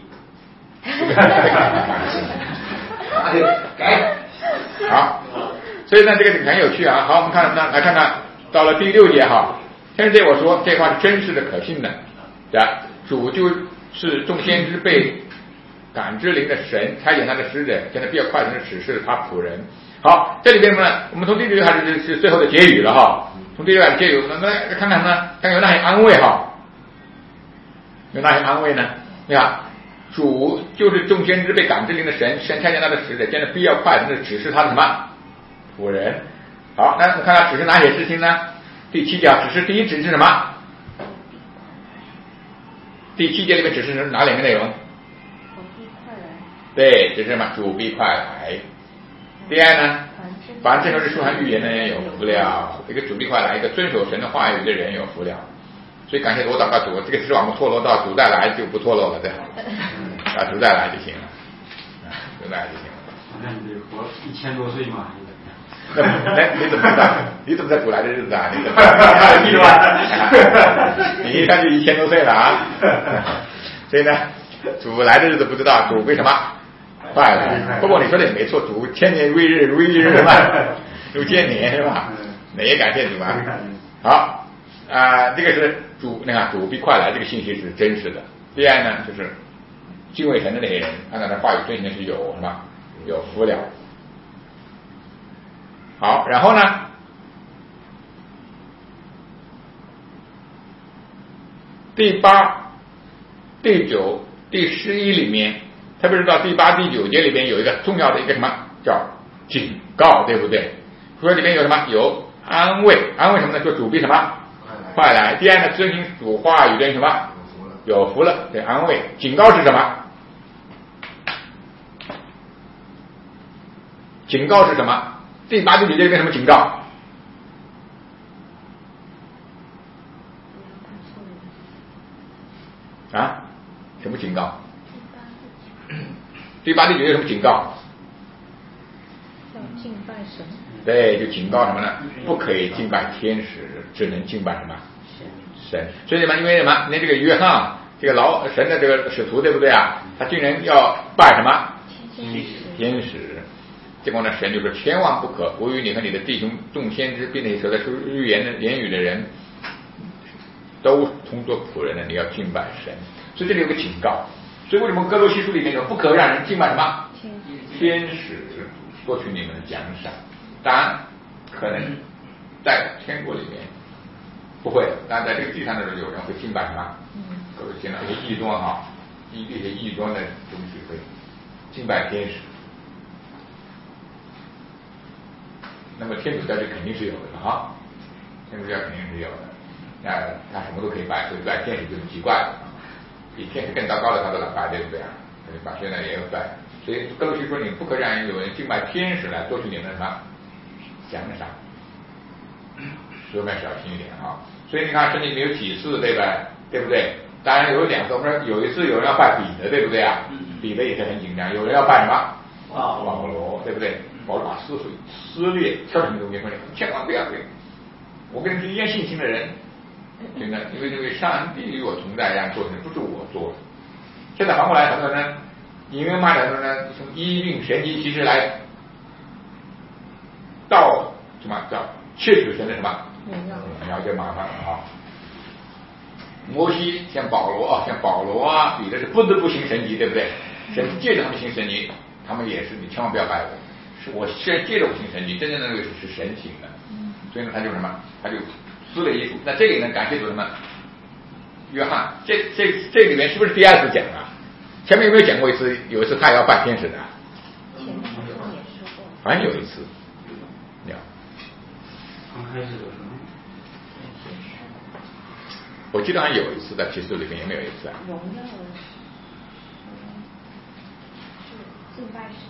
改。好，所以呢这个很有趣啊。好，我们看那来看看到了第六节哈。现在我说这话是真实的、可信的，对吧？主就是众先知被感知灵的神差遣他的使者，现在比较快的指示他仆人。好，这里边呢，我们从第六节开始是最后的结语了哈。从第六节结语，我们来看看呢，看有哪些安慰哈？有哪些安慰呢？你看，主就是众先知被感知灵的神，神差遣他的使者，现在必要快的指示他的什么仆人？好，那我们看他指示哪些事情呢？第七节指示第一指示什么？第七节里面指示是哪两个内容？ 主必快来。 对，指示什么？主必快来。第二呢？凡正是书上预言的人有福了，一个主必快来，一个遵守神的话语的人有福了。所以感谢我祷告主，这个视网膜脱落到主再来就不脱落了，最好，啊，主再来就行了，啊，主再来就行了。 那你得活一千多岁嘛？ 哎，你怎么知道？你怎么在主来的日子啊？你怎么知道？你一看就一千多岁了啊！所以呢，主来的日子不知道，主为什么快来？不过你说的也没错，主千年为日，如一日是吧？如千年是吧？那也感谢主啊！好啊、呃，这个是主，那个主必快来，这个信息是真实的。第二呢，就是敬畏神的那些人，按照他话语遵行的是有什么有福了。 好，然后呢？第八、第九、第十一里面，特别是到第八、第九节里边有一个重要的一个什么叫警告，对不对？所以里面有什么？有安慰，安慰什么呢？说主必什么？快来。第二呢，遵行主话语的什么？有福了，对，安慰。警告是什么？警告是什么？第八、第九节里面什么警告？啊？什么警告？第八、第九节什么警告？ 要敬拜神。 对，就警告什么呢？不可以敬拜天使，只能敬拜什么？神。所以什么？因为什么？那这个约翰，这个老神的这个使徒，对不对啊？他竟然要拜什么？天使。结果呢，神就说千万不可，我与你和你的弟兄众先知，并且所在说预言的言语的人，都同作仆人的，你要敬拜神。所以这里有个警告。所以为什么哥罗西书里面有不可让人敬拜什么？天使，夺取你们的奖赏。当然，可能在天国里面不会，但在这个地上的时候，有人会敬拜什么？各位见到一些异端哈，一一些异端的东西会敬拜天使。那么天主教就肯定是有的哈，天主教肯定是有的。那他什么都可以拜，所以拜天使就很奇怪了。比天使更糟糕的他都来拜，对不对啊？所以把现在也有拜。所以哥罗西说，你不可让人有人敬拜天使来夺取你们的什么奖赏，所以我们要小心一点啊。所以你看圣经里面有几次，对吧？对不对？当然有两次，我们说有一次有人要拜彼得，对不对啊？彼得也是很紧张。有人要拜什么？保罗，对不对？保罗把撕碎、撕裂、挑成中间说：“千万不要对，我跟你是一样信心的人。”真的，因为这位上帝与我同在，这样做成不是我做的。现在反过来，很多人呢，因为嘛的呢，从医病神迹其实来到什么叫窃取神的什么？然后就麻烦了啊。摩西像保罗啊，像保罗啊，彼得是不得不行神迹，对不对？神借着他们行神迹，他们也是，你千万不要拜我，是我先借着我行神迹，真正的那个是神行的。所以呢，他就什么？他就撕了衣服。那这里呢，感谢主什么？约翰，这这这里面是不是第二次讲啊？前面有没有讲过一次？有一次他也要拜天使的。 前面好像也说过。 反正有一次。有。 刚开始的时候。 我记得好像有一次在启示录里面，有没有一次啊？ 荣耀的敬拜神。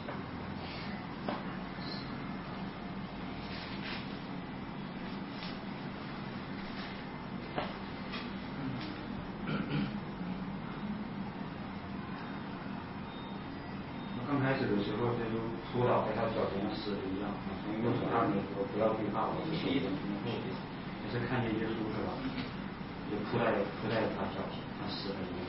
刚开始的时候，他就扑倒在他脚前像死了一样，从右手让你说不要惧怕，我是谁的后边，也是看见耶稣是吧？就扑在扑在他脚前，像死了一样。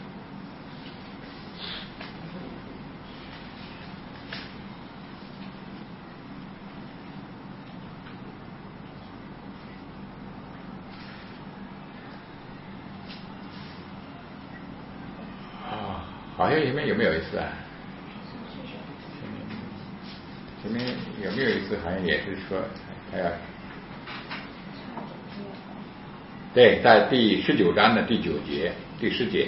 啊，好像前面有没有一次啊？前面有没有一次好像也是说还要对，在第十九章的第九节第十节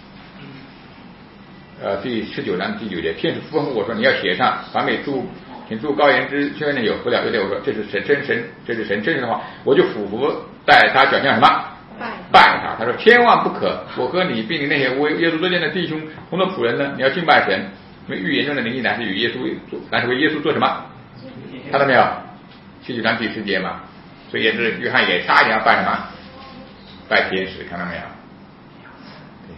呃第十九章第九节，天使吩咐我说你要写上，凡美诸请诸高言之宣的有福了，对不对？我说这是神真神，这是神真神的话，我就俯伏在他脚下什么拜拜他。他说千万不可，我和你并你那些为耶稣作见的弟兄同作仆人呢，你要敬拜神。因为预言中的灵力乃是与耶稣做，乃是为耶稣做什么？看到没有？七九章第十节嘛，所以也是约翰也差一点要拜什么？拜天使，看到没有？对，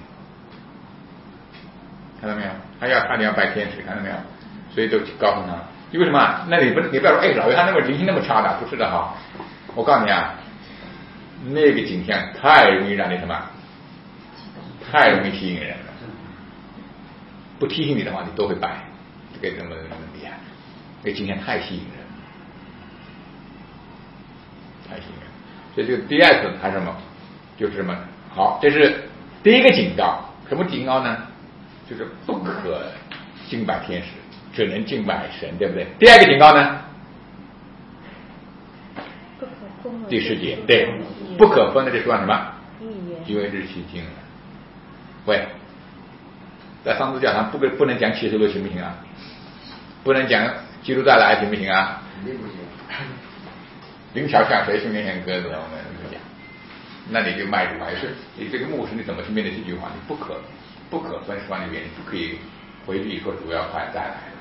看到没有？他要差点要拜天使，看到没有？所以都告诉他，因为什么？那你不你不要说，哎，老约翰那么灵性那么差的，不是的哈。我告诉你啊，那个景象太容易让你什么？太容易吸引人了。不提醒你的话，你都会拜，这个怎么怎么厉害？这个景象太吸引人，太吸引人。所以这个第二次还是什么？就是什么？好，这是第一个警告。什么警告呢？就是不可敬拜天使，只能敬拜神，对不对？第二个警告呢？ 第十节，对，不可分的这说什么？因为日期近了。喂，在上次教堂不不能讲启示录行不行啊？不能讲基督再来行不行啊？ 肯定不行。 灵巧像谁，训练像鸽子，我们不讲。那你就卖主还是你这个牧师，你怎么去面对这句话？你不可不可分说的原因，不可以回避说主要快再来了。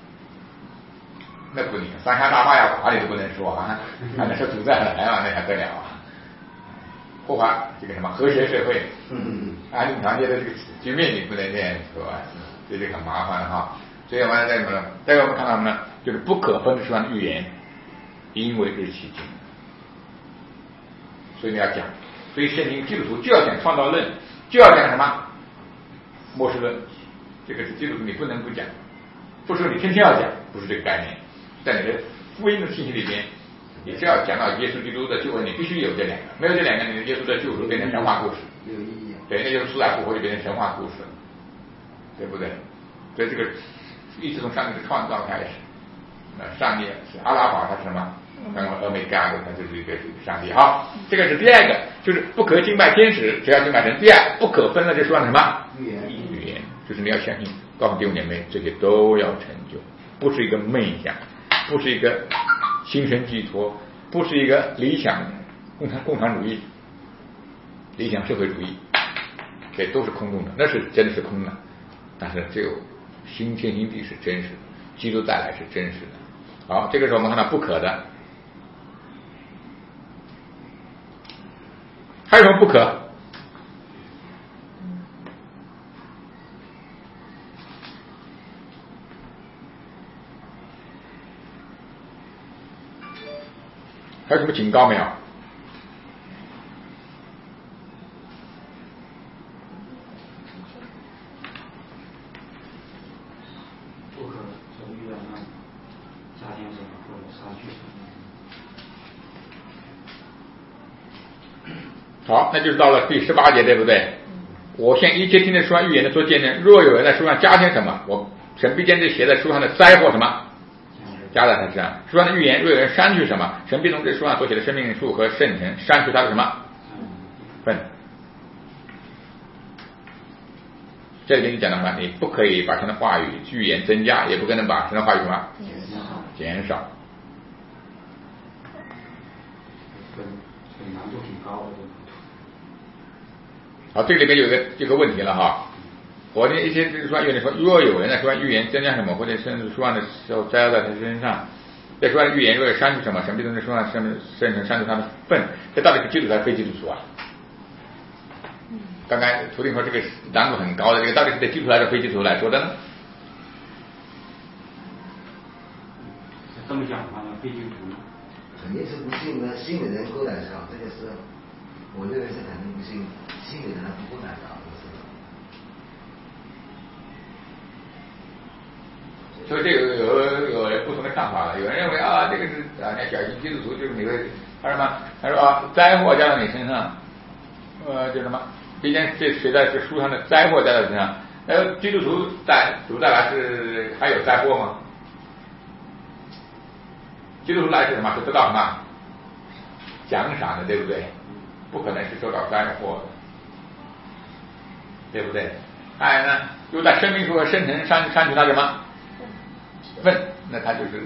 那不行，三峡大坝要垮你都不能说啊，还能说主再来嘛？那还得了啊？破坏这个什么和谐社会，嗯，安定团结的这个局面你不能这样说啊，这就很麻烦了哈。所以完了再什么呢？再我们看到什么呢？就是不可分之上的预言，因为日期近。所以你要讲，所以圣经基督徒就要讲创造论，就要讲什么末世论，这个是基督徒你不能不讲，不是说你天天要讲，不是这个概念。在你的福音的信息里边，你只要讲到耶稣基督的救恩，你必须有这两个，没有这两个，你的耶稣的救赎变成神话故事， 有意义。 对，那就是死而复活就变成神话故事，对不对？所以这个一直从上帝的创造开始，那上帝是阿拉法，他是什么？刚刚欧米伽的，他就是一个上帝。好，这个是第二个，就是不可敬拜天使，只要敬拜神。第二，不可分了，就说什么？ 预言。 预言就是你要相信，告诉弟兄姐妹，这些都要成就，不是一个梦想，不是一个精神寄托，不是一个理想共产共产主义、理想社会主义，这都是空洞的，那是真的是空的。但是只有新天新地是真实的，基督再来是真实的。好，这个时候我们看到不可的，还有什么不可？还有什么警告没有？ 不可从预言上加添什么或者删去什么。 好，那就是到了第十八节，对不对？我向一切听的书上预言的做见证，若有人在书上加添什么，我神必将这写在书上的灾祸什么加在他身上。书上的预言，若有人删去什么，神必从这书上所写的生命树和圣城删去他的什么份。这里跟你讲的什么？你不可以把神的话语预言增加，也不可能把神的话语什么减少。 很很难度挺高的。 好，这里面有一个这个问题了哈。我的一些书上预言说，若有人在书上预言增加什么，或者甚至书上的时候摘在他身上，在书上预言若有删去什么，神必从这书上生生成删除他的份，这到底是基督徒还是非基督徒啊？刚才图定说这个难度很高的，这个到底是对基督徒还是非基督徒来说的呢？ 这么讲的话，非基督徒肯定是不信的，信的人够胆小，这个是我认为是肯定不信，信的人他不够胆小，不是。 所以这个有有有不同的看法了。有人认为啊，这个是啊，那小心基督徒就是你会他说什么？他说啊，灾祸加到你身上，呃，就什么？毕竟这谁在这书上的灾祸加到身上？那基督徒在主再来是还有灾祸吗？基督徒来是什么？是得到什么奖赏的，对不对？不可能是受到灾祸的，对不对？还有呢，又在生命树和生辰删删去他什么份？那他就是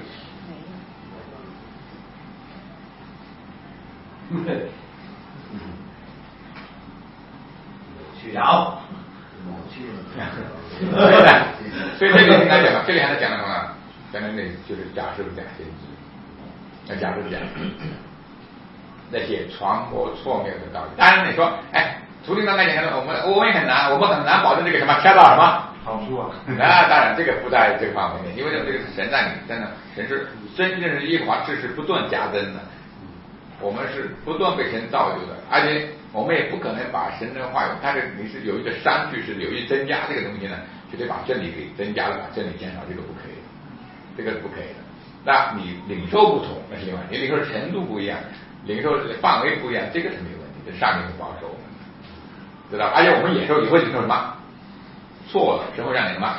去了， 去了。对的，所以这里跟他讲，这里还在讲什么？讲的那就是假是不是假先知？那假是假，那些传播错谬的道理。当然你说，哎，图灵刚才讲的，我们我们也很难，我们很难保证这个什么恰到什么好处啊。 那当然这个不在这个范围内，因为这个是神在你真的神是真正是耶和华，这是不断加增的。我们是不断被神造就的，而且我们也不可能把神的话语，但是你是有一个删去，是有一增加这个东西呢，就得把真理给增加了，把真理减少，这个不可以的，这个是不可以的。那你领受不同，那是另外，你领受程度不一样，领受范围不一样，这个是没有问题的，上帝会保守我们的，知道？而且我们也说也会领受什么错了，神会让你什么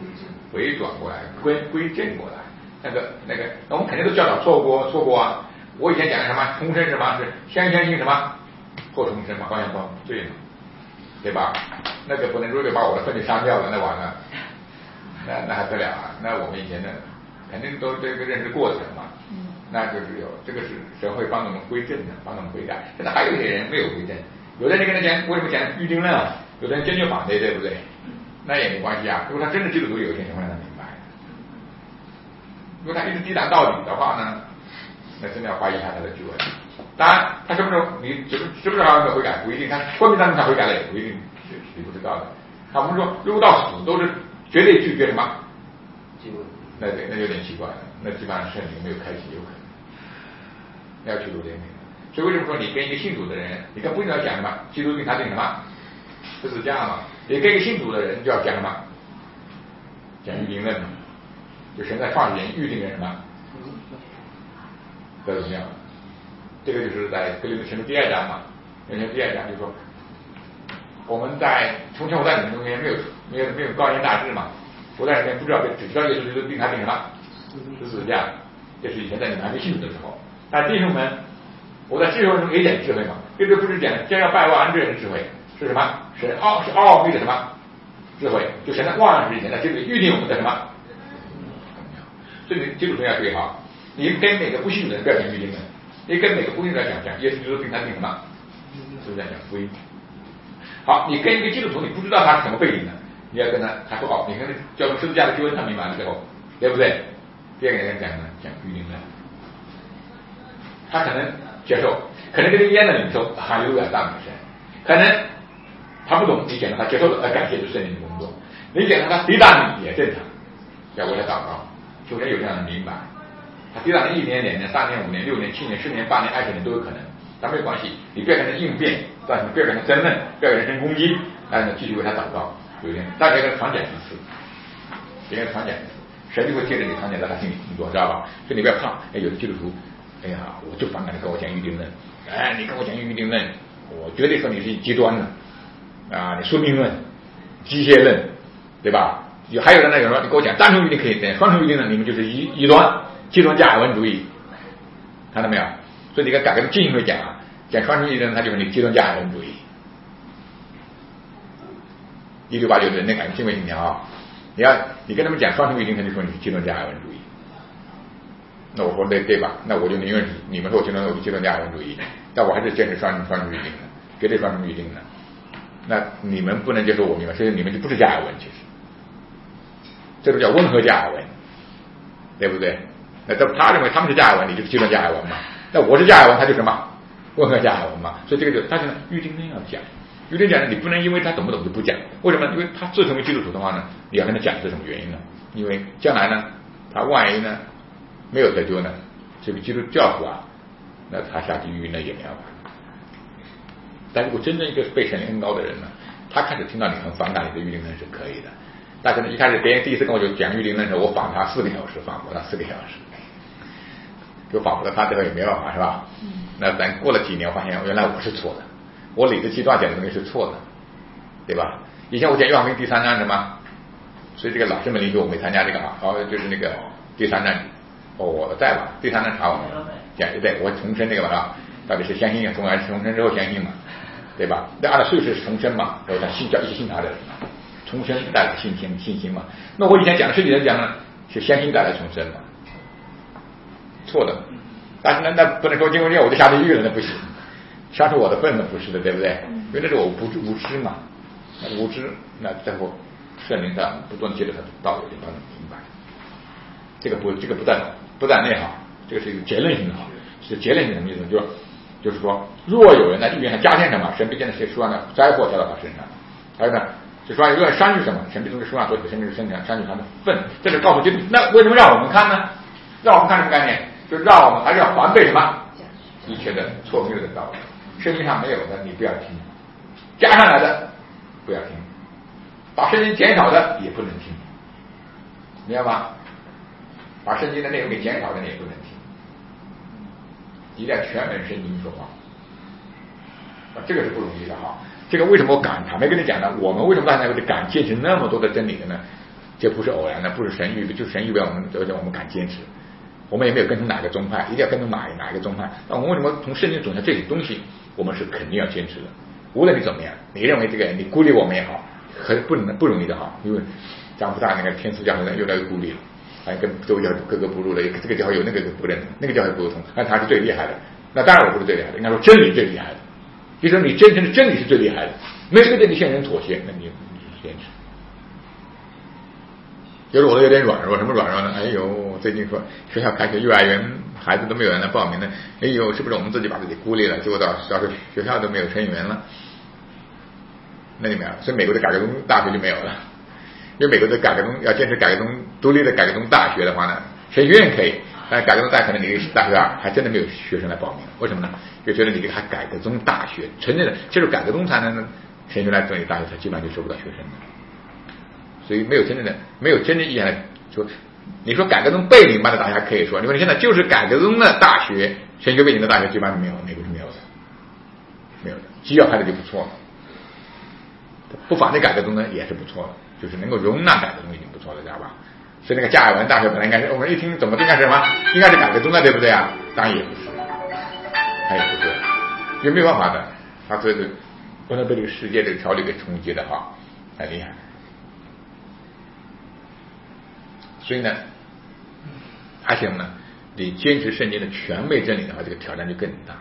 回转过来，归归正过来。那个那个，我们肯定都教导错过错过啊。 我以前讲的什么重生什么是先相信什么后重生嘛，方向不对嘛，对吧？那个不能如果把我的粪就删掉了，那完了，那那还得了啊？那我们以前的肯定都这个认识过程嘛，那就是有这个是神会帮我们归正的，帮我们悔改。现在还有一些人没有归正，有的人跟他讲为什么讲预定论啊，有的人坚决反对，对不对？那也没关系啊，如果他真的基督徒，有一天会让他明白。如果他一直抵挡到底的话呢，那真的要怀疑一下他的救恩。当然，他什么时候你知不知不知道他悔改不一定，他昏迷当中他悔改了也不一定，你不知道的。他们说如果到死都是绝对拒绝什么救恩，那对那有点奇怪了，那基本上圣灵没有开启，有可能要去读怜悯。所以为什么说你跟一个信主的人，你跟不信要讲什么？基督定他定什么？十字架嘛。你跟一个信主的人就要讲什么？讲预定论嘛。就神在创始前预定了什么？得怎么样？这个就是在格林多前书第二章嘛。前书第二章就是说，我们在从前我在你们中间没有没有没有高言大志嘛，我在里面不知道只知道耶稣基督定他定什么？十字架。这是以前在你们还没信主的时候。但弟兄们，我在智慧中也讲智慧嘛，这个不是讲将要败亡之人的智慧，是什么？神奥是奥秘的什么智慧？就神在万世以前在这里预定我们的什么？所以你基督徒要对好，你跟每个不信的人不要讲预定的，你跟每个不信的人讲讲耶稣基督定他定什么？是不是这样讲福音？好，你跟一个基督徒，你不知道他是什么背景的，你要跟他他说哦，你跟他教出十字架的救恩，他明白了之后，对不对？第二个人讲呢，讲预定的，他可能接受，可能跟你一样的领受哈利路亚赞美神，可能他不懂，你讲他接受了，呃，感谢主圣灵的工作，你讲他抵挡你也正常，要为他祷告，求神有这样的明白，他抵挡你一年、两年、三年、五年、六年、七年、十年、八年、二十年都有可能，但没有关系，你不要跟他应变，但是不要跟他争论，不要跟人身攻击，但是继续为他祷告，有点大家跟他传讲一次，别人传讲一次。神就会接着你传讲在他心里工作，知道吧？所以你不要怕。哎，有的基督徒，哎呀，我就反感你跟我讲预定论，哎，你跟我讲预定论，我绝对说你是极端的啊，你宿命论、机械论，对吧？有还有的呢，有人说你跟我讲单重预定可以，对，双重预定呢，你们就是异异端、极端加尔文主义，看到没有？所以你该改革进一步讲啊，讲双重预定，他就是你极端加尔文主义。一六八九年那改新闻信条啊。你要你跟他们讲双重预定，他就说你是极端加尔文主义。那我说对对吧？那我就宁愿是你们说我极端，我是极端加尔文主义，但我还是坚持双重双重预定的，绝对双重预定的。那你们不能接受我明白，所以你们就不是加尔文，其实这就叫温和加尔文，对不对？那他认为他们是加尔文，你就是极端加尔文嘛。那我是加尔文，他就什么温和加尔文嘛。所以这个就但是呢，预定论要讲。有点讲呢，你不能因为他懂不懂就不讲，为什么？因为他自成为基督徒的话呢，你要跟他讲是什么原因呢？因为将来呢，他万一呢没有得救呢，这个基督教徒啊，那他下地狱那也没办法。但如果真正一个被神恩高的人呢，他开始听到你很反感你的预定论是可以的，但是呢，一开始别人第一次跟我就讲预定论的时候，我反他四个小时，反驳他四个小时，就反驳了他，这个也没办法，是吧？那咱过了几年，我发现原来我是错的。我理直气壮讲的东西是错的，对吧？以前我讲约翰福音第三章什么，所以这个老师们领袖我没参加这个啊，哦，就是那个第三章，哦，我在吧？第三章查我们讲对，我重申这个吧，啊，到底是相信啊，重还是重生之后相信嘛，对吧？那按照岁数是重生嘛，然后他信叫一些信他的人嘛，重生带来信心信心嘛。那我以前讲的实际上讲呢，是相信带来重生嘛，错的。但是呢，那不能说因为这样我就下地狱了，那不行。杀出我的份呢，不是的，对不对？因为那是我不无知嘛，无知，那最后圣灵上不断接着他的道理，让你明白。这个不，这个不但不但内好，这个是一个结论性的好，是结论性的什么意思？就是就是说，若有人在地面上加添什么，神必将这些书上的灾祸加到他身上；还有呢，就说如果删去什么，神必从这书上所写，甚至身上删去他的份。这是告诉基督，那为什么让我们看呢？让我们看什么概念？就是让我们还是要防备什么一切的错谬的道理。圣经上没有的你不要听，加上来的不要听，把圣经减少的也不能听，明白吗？把圣经的内容给减少的你也不能听，一定要全本圣经说话，啊，这个是不容易的哈。这个为什么我敢坦白跟你讲呢？我们为什么大家会敢坚持那么多的真理的呢？这不是偶然的，不是神预备，就是神预备我们，而且我们敢坚持。 我们也没有跟从哪个宗派，一定要跟从哪哪一个宗派。那我们为什么从圣经总结这些东西，我们是肯定要坚持的。无论你怎么样，你认为这个你孤立我们也好，很不能不容易的好，因为讲不大那个天主教会又来孤立了，还跟周教格格不入了，这个教会有那个不认同，那个教会不同，那他是最厉害的。那当然我不是最厉害的，应该说真理最厉害的。就说你真正的真理是最厉害的，没有这个真理向人妥协，那你你就坚持。就是我有点软弱，什么软弱呢？哎呦，最近说学校开学，幼儿园孩子都没有人来报名呢。哎呦，是不是我们自己把自己孤立了？结果到到时候学校都没有成员了，那里面，所以美国的改革宗大学就没有了。因为美国的改革宗要坚持改革宗独立的改革宗大学的话呢，神学院可以，但改革宗大学可能你大学啊还真的没有学生来报名，为什么呢？就觉得你这个还改革宗大学，承认的接受改革宗才能神学来做你大学，他基本上就收不到学生的。所以没有真正的没有真正意义上的说，你说改革宗背景班的大学还可以说，你说你现在就是改革宗的大学，神学背景的大学基本上没有，美国是没有的，没有的，基要开的就不错了。不反对改革宗呢也是不错的，就是能够容纳改革宗已经不错了，知道吧？所以那个加尔文大学本来应该是我们一听怎么应该是什么？应该是改革宗的，对不对啊？当然也不是，他也不是，因为没有办法的，他这个不能被这个世界这个条理给冲击的哈，太厉害。所以呢，而且呢，你坚持圣经的全备真理的话，这个挑战就更大。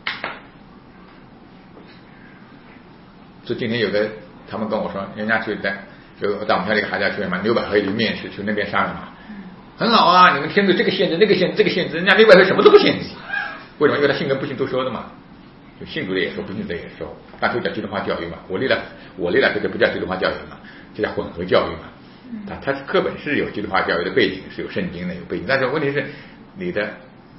所以今天有的他们跟我说，人家去在就在我们家里孩子去嘛，牛百合去面试，去那边商量嘛，很好啊，你们天主这个限制那个限制这个限制，人家牛百合什么都不限制，为什么？因为他信跟不信都收的嘛，就信主的也收，不信的也收，但都叫基督化教育嘛。我立了我立了这个不叫基督化教育嘛，这叫混合教育嘛。他他课本是有基督化教育的背景，是有圣经的有背景，但是问题是你的，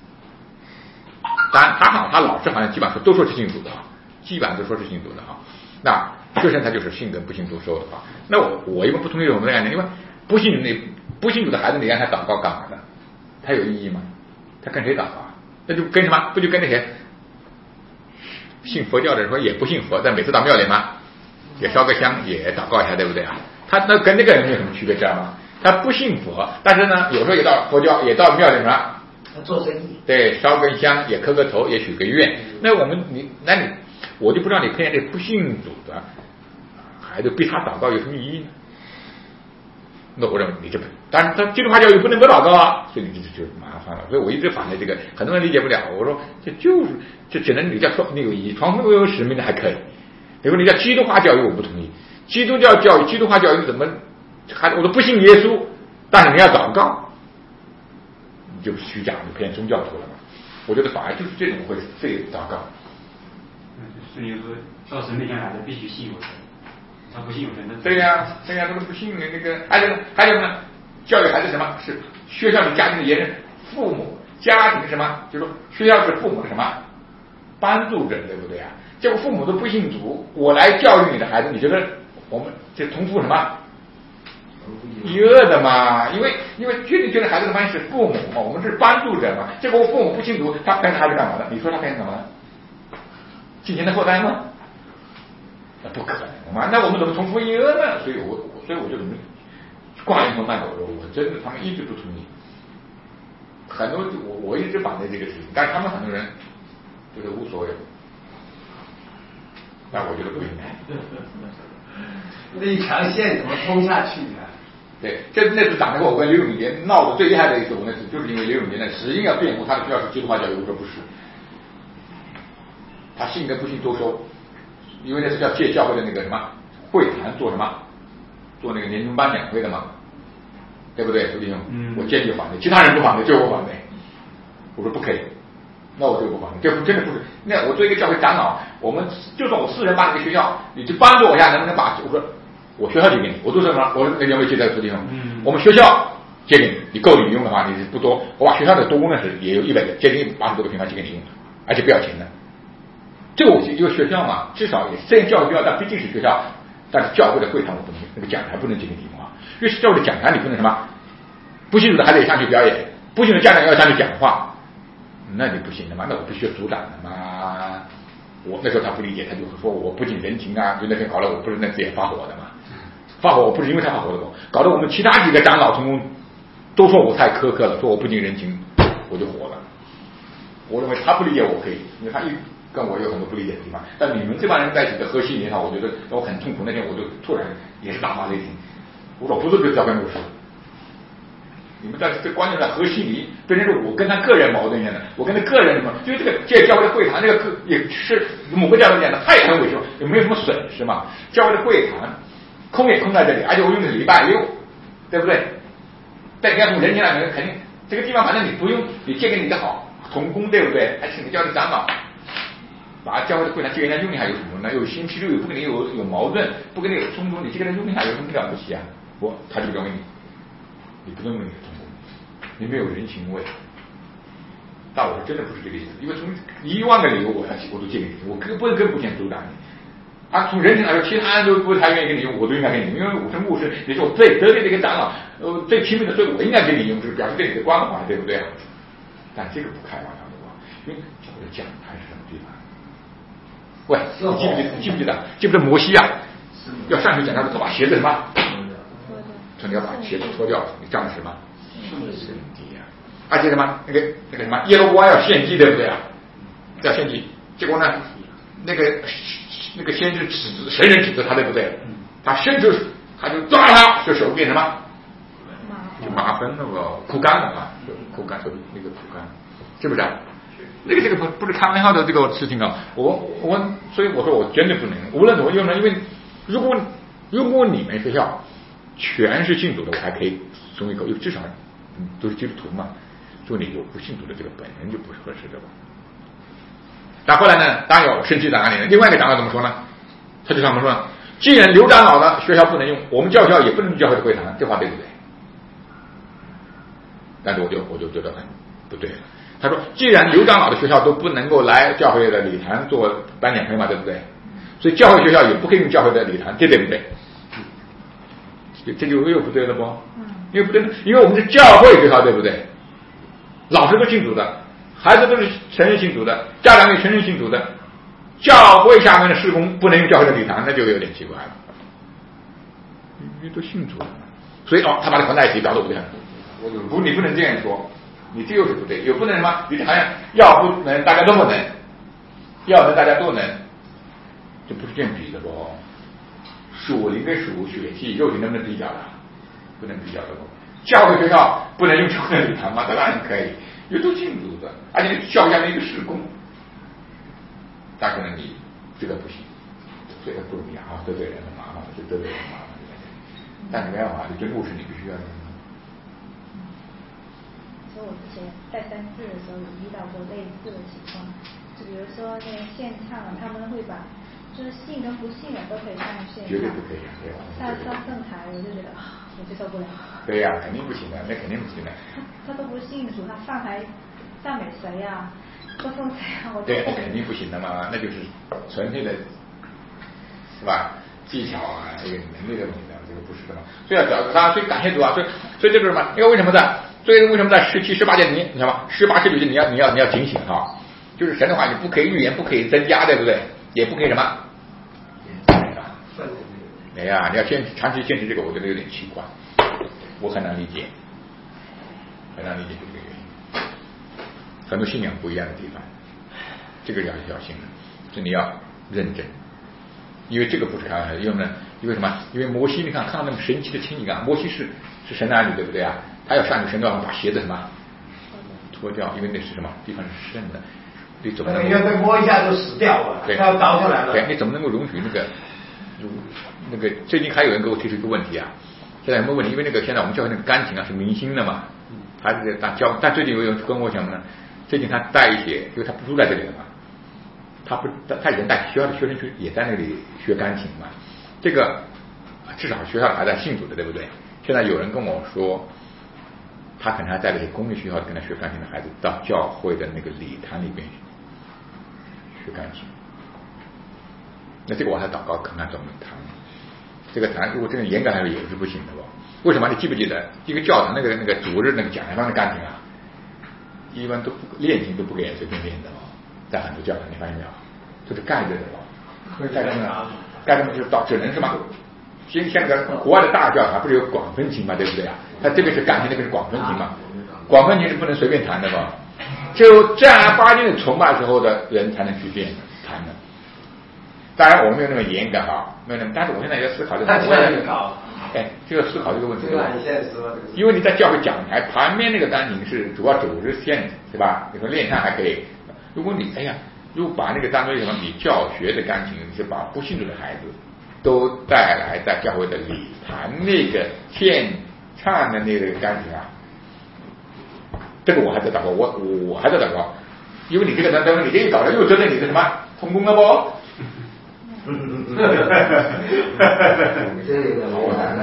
当然他好他老师好像基本上都说是信主的啊，基本上都说是信主的啊。那学生他就是信跟不信都收的话，那我我一般不同意我们的概念，因为不信主你不信主的孩子，你让他祷告干嘛呢？他有意义吗？他跟谁祷告啊？那就跟什么？不就跟那些信佛教的人说也不信佛，但每次到庙里嘛，也烧个香也祷告一下，对不对啊？他那跟那个人有什么区别，知道吗？他不信佛，但是呢，有时候也到佛教，也到庙里什么？ 他做生意。对， 烧根香，也磕个头，也许个愿。那我们你那你我就不知道你偏见这不信主的孩子逼他祷告有什么意义呢？那我认为你这，当然他基督化教育不能够祷告啊，所以你这就麻烦了。所以我一直反对这个，很多人理解不了。我说这就是这只能你叫说你有意义，传福音有使命的还可以。如果你叫基督化教育，我不同意。基督教教育、基督化教育怎么还我都不信耶稣，但是你要祷告，你就虚假，你偏宗教徒了嘛？我觉得反而就是这种会费祷告。 所以说到神面前来的必须信有神，他不信有神的。 对呀、啊，对呀、啊，他们不信那个，还有呢，还有呢，教育孩子什么是学校里家庭的延伸，父母家庭什么，就是说学校是父母的什么帮助者，对不对啊？结果父母都不信主，我来教育你的孩子，你觉得我们这同父什么一恶的嘛？因为因为确定觉得孩子的关系是父母嘛，我们是帮助者嘛。结果我父母不信主，他跟孩子干嘛的？你说他跟什么？金钱的后代吗？那不可能嘛！那我们怎么重复一恶呢？所以我所以我就怎么挂羊头卖狗肉，我真的他们一直不同意。很多我我一直反对这个事情，但是他们很多人觉得无所谓。但我觉得不应该。 那一条线怎么通下去呢？ 对，这那次打那个我跟刘永杰闹得最厉害的一次，我那次就是因为刘永杰呢使劲要辩护他的学校是基督化教育，我说不是，他信跟不信都收，因为那是要借教会的那个什么会谈做什么，做那个年终颁奖会的嘛，对不对，朱弟兄？嗯，我坚决反对，其他人不反对，就我反对，我说不可以。那我就不反对，这真的不是。那我作为一个教会长老，我们就算我私人办这个学校，你就帮助我一下，能不能把我说我学校借给你，我做什么？我说那两位借在这个地方，嗯，我们学校借给你，你够你用的话，你不多，我把学校的多功能室也有一百个，借给你八十多个平方借给你用，而且不要钱的。这个我因为学校嘛，至少也虽然教育学校，但毕竟是学校，但是教会的会堂我不能，那个讲台不能借给你用啊，因为教会的讲台你不能什么，不信主的孩子也上去表演，不信的家长要上去讲话。那你不行的嘛，那我必须要阻挡的嘛。我那时候他不理解，他就说我不近人情啊，就那天搞得我不是那次也发火的嘛。发火我不是因为他发火的，搞得我们其他几个长老同工都说我太苛刻了，说我不近人情， 我就火了。我认为他不理解我可以，因为他一跟我有很多不理解的地方。但你们这帮人在一起的核心理念上，我觉得我很痛苦。那天我就突然也是大发雷霆，我说不是这教会牧师，你们在这关键在核心里变成是我跟他个人矛盾一样的，我跟他个人什么，就是这个这教会的会堂，这个也是某个教会讲的，他也很委屈，也没有什么损失嘛。教会的会堂空也空在这里，而且我用的是礼拜六，对不对？但你要从人情来讲，肯定这个地方反正你不用，你借给你的好同工，对不对？还请个教会长老，把教会的会堂借给人家用一下有什么呢？有星期六又不跟你有有矛盾，不跟你有冲突，你借给人用一下有什么了不起啊？我他就认为你，你不认为你是同工，你没有人情味。但我说真的不是这个意思，因为从一万个理由我要我都借给你，我根本根不想阻挡你。啊，从人情来说，其他人都不太愿意跟你用，我都应该给你，因为我是牧师，你是我最得力的一个长老，呃，最亲密的，所以我应该给你用，就是表示对你的关怀，对不对？但这个不开玩笑的吧？因为我讲台是什么地方？喂，你记不记得？记不记得？记不记得摩西啊？要上去讲他的，他把鞋子什么？说你要把鞋子脱掉，你仗着什么？圣地啊！而且什么？那个那个什么？耶罗波安要献祭，对不对啊？要献祭，结果呢？那个。那个先知指责神人指责他，对不对？他伸出他就抓他，这手变什么？就麻风了吧，枯干了啊，枯干手那个枯干，是不是啊？那个这个不不是开玩笑的这个事情啊！我我所以我说我真的不能，无论怎么用呢，因为如果如果你们学校全是信主的，我还可以松一口，因为至少嗯都是基督徒嘛。说你有不信主的，这个本人就不是合适的吧。但后来呢，当然有生气在哪里呢？另外一个长老怎么说呢？他就怎么说呢？既然刘长老的学校不能用，我们教校也不能教会的会堂，这话对不对？但是我就我就觉得很不对了。他说，既然刘长老的学校都不能够来教会的礼堂做颁奖会嘛，对不对？所以教会学校也不可以用教会的礼堂，这对不对？这就又不对了不？因为不对，因为我们是教会学校，对不对？老师都信主的。孩子都是承认信主的，家长也承认信主的，教会下面的事工不能用教会的礼堂，那就有点奇怪了。因为都信主了，所以哦，他把它混在一起，表的不对。我就不，你不能这样说，你这又是不对，又不能什么？你好像要不能大家都不能，要能大家都能，这不是这样比的不？属灵跟属血气、肉体能不能比较的？不能比较的不？教会学校不能用教会的礼堂吗？当然可以。因为都信主的，而且教下面一个事工，但是呢，你这个不行，这个不容易啊，得罪人很麻烦，就得罪人麻烦。但你没办法，你这牧师你必须要。 所以我之前带三次的时候有遇到过类似的情况，就比如说那个现唱，他们会把就是信跟不信的都可以上现场， 绝对不可以啊！对吧？ 上上圣台，我就觉得啊，我接受不了。 对呀、啊，肯定不行的，那肯定不行的。 他都不信主，他上台赞美谁呀、啊？歌颂谁啊？我对，那肯定不行的嘛，那就是纯粹的，是吧？技巧啊，这个能力的问题的，这个不是的嘛。所以要找他，所以感谢主啊，所以所以这个什么？因为为什么在？所以为什么在十七、十八节你你知道吗？十八、十九节你要你要你要警醒哈，就是神的话，你不可以预言，不可以增加，对不对？也不可以什么？哎呀，你要坚持长期坚持这个，我觉得有点奇怪，我很难理解，很难理解这个原因。很多信仰不一样的地方，这个要小心的，这你要认真，因为这个不是开玩笑，因为呢，因为什么？因为摩西，你看看到那么神奇的情景啊，摩西是是神的儿女，对不对啊？他要上去神要把鞋子什么脱掉，因为那是什么地方是圣的，你怎么能够？ 因为被摸一下就死掉了， 对， 要倒下来了。 对，你怎么能够容许那个？那个最近还有人给我提出一个问题啊，现在有没有问题？因为那个现在我们教会那个钢琴啊是明星的嘛，他这个当教，但最近有人跟我讲呢，最近他带一些，因为他不住在这里了嘛，他不他以前带学校的学生去也在那里学钢琴嘛，这个至少学校还在信主的，对不对？现在有人跟我说，他可能还带了一些公立学校跟他学钢琴的孩子到教会的那个礼堂里边学钢琴。那这个我还祷告看看怎么谈。这个谈如果真的严格来说也是不行的吧？为什么？你记不记得一个教堂那个那个主日那个讲台上的钢琴啊，一般都不练琴都不给人随便练的哦，在很多教堂你发现没有？都是盖着的哦，盖着呢，盖着就是到只能是吗？像像那个国外的大教堂不是有广分琴嘛，对不对啊？它这个是钢琴，那个是广分琴嘛。 广泛你是不能随便谈的吧？只有正儿八经的崇拜时候的人才能去辩谈的。当然我没有那么严格哈，没有那么，但是我现在也思考这个问题。哎，这个思考这个问题。 这个很现实吗？ 因为你在教会讲台旁边那个单宁是主要组织线，对吧？你说练唱还可以。如果你哎呀，如果把那个当做什么你教学的钢琴，是把不信主的孩子都带来在教会的礼堂那个献唱的那个钢琴啊，这个我还在祷告，我我还在祷告，因为你这个等等你这一搞了又针对你的什么童工了不？ 这个好难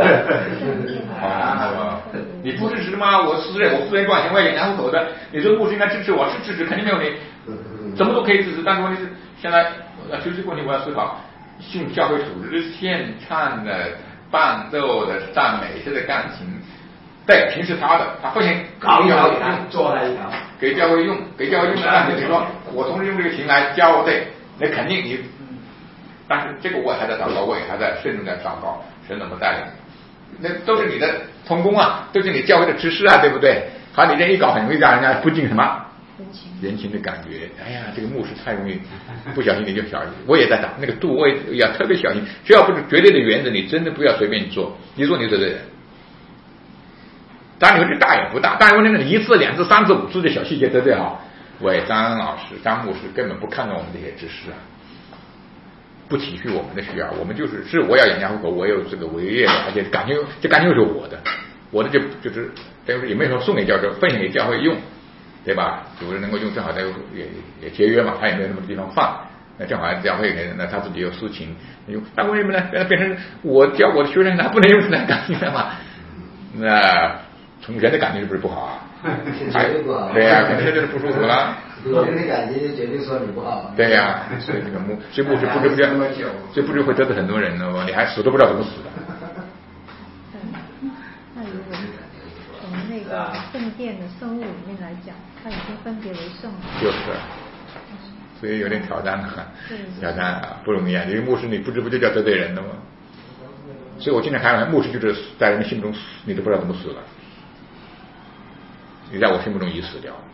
啊！你不支持吗？我私人我私人赚钱，我也养户口的。你说牧师应该支持我，是支持，肯定没有你，怎么都可以支持。但是问题是，现在就这个问题我要思考，信教会组织献唱的、伴奏的、赞美式的钢琴，对，平时他的，他不行， 搞一条给他做他一条， 给教会用，给教会用的钢琴，你说我同时用这个琴来教，对，那肯定你。但是这个我还在祷告，我也还在慎重在祷告，神怎么带领？那都是你的同工啊，都是你教会的知识啊，对不对？好，你这一搞很容易让人家不尽什么人情人情的感觉。哎呀，这个牧师太容易，不小心你就小心。我也在打那个度，我也要特别小心。只要不是绝对的原则，你真的不要随便做。你做你得罪人。当然你说这大也不大，当然那个一次、两次、三次、五次的小细节得罪哈。喂，张老师、张牧师根本不看重我们这些知识啊。不体恤我们的需要，我们就是是我要养家糊口，我有这个违约的，而且感情这感情又是我的，我的就就是等于也没有说送给教会，分享给教会用，对吧？有人能够用，正好他也也节约嘛，他也没有那么多地方放，那正好教会给那他自己有私情用，那为什么呢？变成我教我的学生他不能用这来感情了嘛？那从人的感情是不是不好啊？ 绝对不好。 对呀、啊，肯定就是不舒服了。 人的感情就绝对说你不好。 对呀、啊，所以这个牧，所以牧师不知不觉，所以不知会得罪很多人呢，你还死都不知道怎么死的。 那如果从那个圣殿的圣物里面来讲，它已经分别为圣了。 就是，所以有点挑战了，挑战啊，不容易啊！因为牧师你不知不觉就要得罪人的嘛。所以我经常开玩笑，牧师就是在人的心目中死，你都不知道怎么死了。你在我心目中已经死掉了。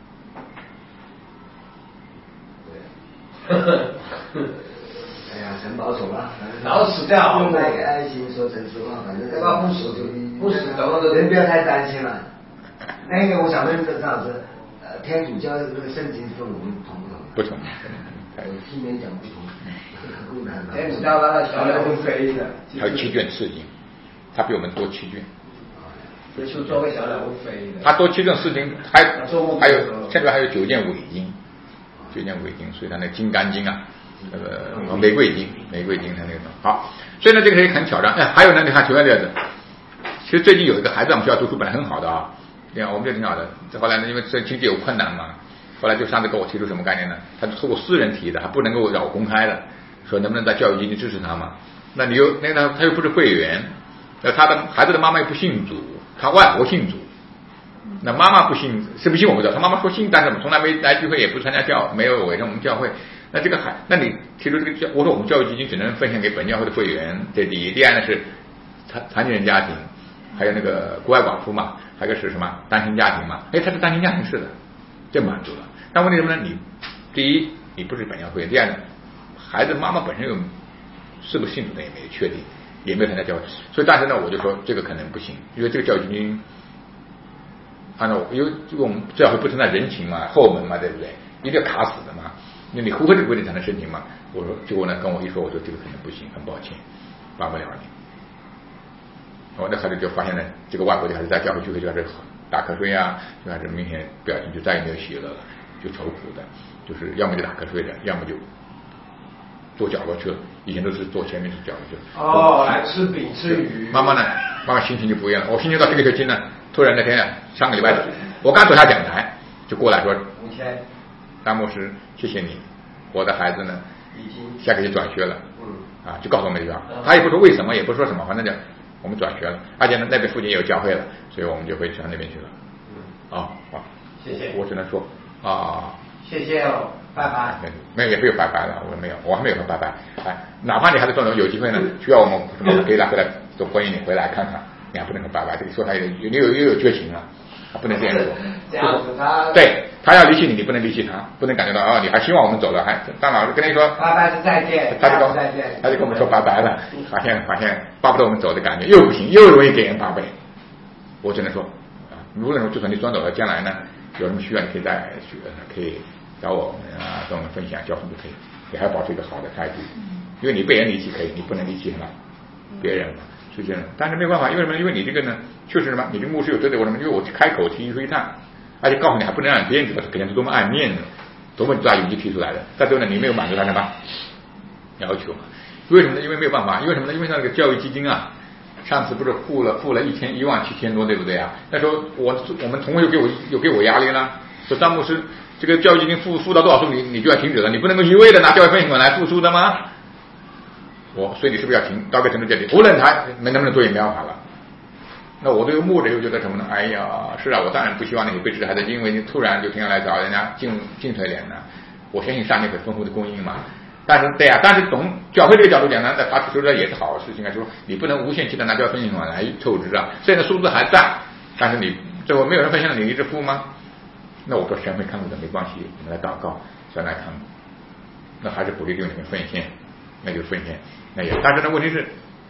哎呀，很保守了， 然后死掉， 用那个爱心说诚实话，反正那个不死就不死，怎么都人不要太担心了。那个我想问这张老师，呃，天主教的这个圣经跟我们同不同？ 不同。 我听人讲不同，不难。 天主教那个小鸟会飞的， 还有七卷四经，他比我们多七卷。 就做个小鸟会飞的。 他多七卷四经，还还有现在还有九件伪经。九件伪经，所以它那金刚经啊，那个玫瑰经，玫瑰经它那个好，所以呢这个是很挑战。哎，还有呢，你看求爱这子，其实最近有一个孩子，我们学校读书本来很好的啊，对啊，我们就挺好的。后来呢，因为这经济有困难嘛，后来就上次跟我提出什么概念呢？他是透过私人提的，还不能够让我公开的，说能不能在教育基金支持他嘛？那你又那个他又不是会员，那他的孩子的妈妈又不信主，他外婆信主。那妈妈不信，是不信我不知道。他妈妈说信，但是从来没来聚会，也不参加教，没有委任我们教会。那这个孩，那你提出这个教，我说我们教育基金只能分享给本教会的会员，这第一。第二呢是残残疾人家庭，还有那个孤儿寡妇嘛，还有个是什么单亲家庭嘛？哎，他是单亲家庭是的，这满足了。但问题什么呢？你第一你不是本教会，第二呢，孩子妈妈本身又是不是信主的也没有确定，也没有参加教会，所以但是呢，我就说这个可能不行，因为这个教育基金。按照因为我们教会不存在人情嘛，后门嘛，对不对？一定要卡死的嘛。那你符合这个规定才能申请嘛。我说，结果呢，跟我一说，我说这个可能不行，很抱歉，帮不了你。我那孩子就发现呢，这个外国的还是在教会聚会就开始打瞌睡啊，就开始明显表情就再也没有喜乐了，就愁苦的，就是要么就打瞌睡的，要么就坐角落去了。以前都是坐前面，是角落去了。 哦，来吃饼吃鱼。 妈妈呢，妈妈心情就不一样了。我心情到这个学期呢。突然那天上个礼拜，我刚走下讲台，就过来说：“张牧师，谢谢你，我的孩子呢，下个月转学了。”啊，就告诉我们这个，他也不说为什么，也不说什么，反正就我们转学了，而且呢那边附近也有教会了，所以我们就会上那边去了。啊，好， 谢谢。 我只能说啊， 谢谢哦，拜拜。 没有也没有拜拜了，我没有，我还没有说拜拜。哎，哪怕你还是说有机会呢，需要我们什么可以来回来，都欢迎你回来看看。你还不能够拜拜，这个说他有有有有有绝情了， 不能这样。 这样子他对他要离弃你，你不能离弃他，不能感觉到哦，你还希望我们走了，还大脑跟你说拜拜是再见， 他就跟再见， 他就跟我们说拜拜了，发现发现巴不得我们走的感觉又不行，又容易给人八倍。我只能说啊，无论就算你转走了，将来呢有什么需要，你可以再去，可以找我们啊，跟我们分享交通都可以，你还要保持一个好的态度，因为你被人离弃可以，你不能离弃什么别人嘛，是这样。但是没有办法，因为什么？因为你这个呢，确实什么，你这个牧师有得罪我什么？因为我开口提出一趟，而且告诉你还不能让别人知道，肯定是多么爱面子，多么大勇气提出来的。再最后呢，你没有满足他什么要求嘛？为什么呢？因为没有办法，因为什么呢？因为像那个教育基金啊。上次不是付了付了一千一万七千多，对不对啊？那时候我我们同会又给我又给我压力了，说张牧师这个教育基金付付到多少数你你就要停止了，你不能够一味的拿教育分享款来付出的吗？我所以你是不是要停？到个程度这里，无论他能不能做也没办法了。那我这个牧者又觉得什么呢？哎呀，是啊，我当然不希望那些被治的孩子，因为你突然就停下来找人家进进腿脸呢。我相信上帝会丰富的供应嘛。但是对啊，但是从教会这个角度讲呢，那他说的也是好事情啊，就是说你不能无限期的拿教分享款来透支啊。虽然数字还在，但是你最后没有人分享了，你一直付吗？那我说神会看顾的，没关系，你们来祷告，神来看顾。那还是鼓励弟兄们奉献，那就奉献，那也。但是呢，问题是，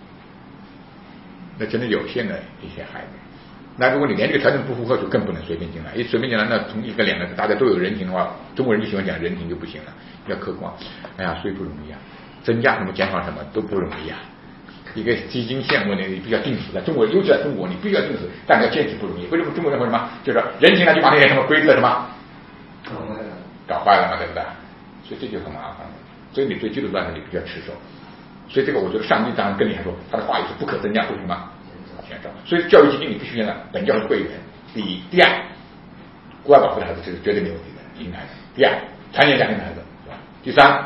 那真的有限的一些孩子。那如果你连这个条件不符合，就更不能随便进来。一随便进来，那从一个两个大家都有人情的话，中国人就喜欢讲人情就不行了，要客观。哎呀，所以不容易啊，增加什么减少什么都不容易啊。一个基金项目呢，你必须要定死，在中国，尤其在中国，你必须要定死，但你要坚持不容易。为什么中国人会什么？就是人情呢，就把那些什么规则什么搞坏了，搞坏了嘛，对不对？所以这就很麻烦了。所以你对基督徒来说，你必须要持守。所以这个我觉得上帝当然跟你还说，他的话语是不可增加，不什么。所以教育基金你必须现在本教是会员，第一，第二，国外保护的孩子这是绝对没问题的，应该的。第二，残疾家庭的孩子，是吧？第三，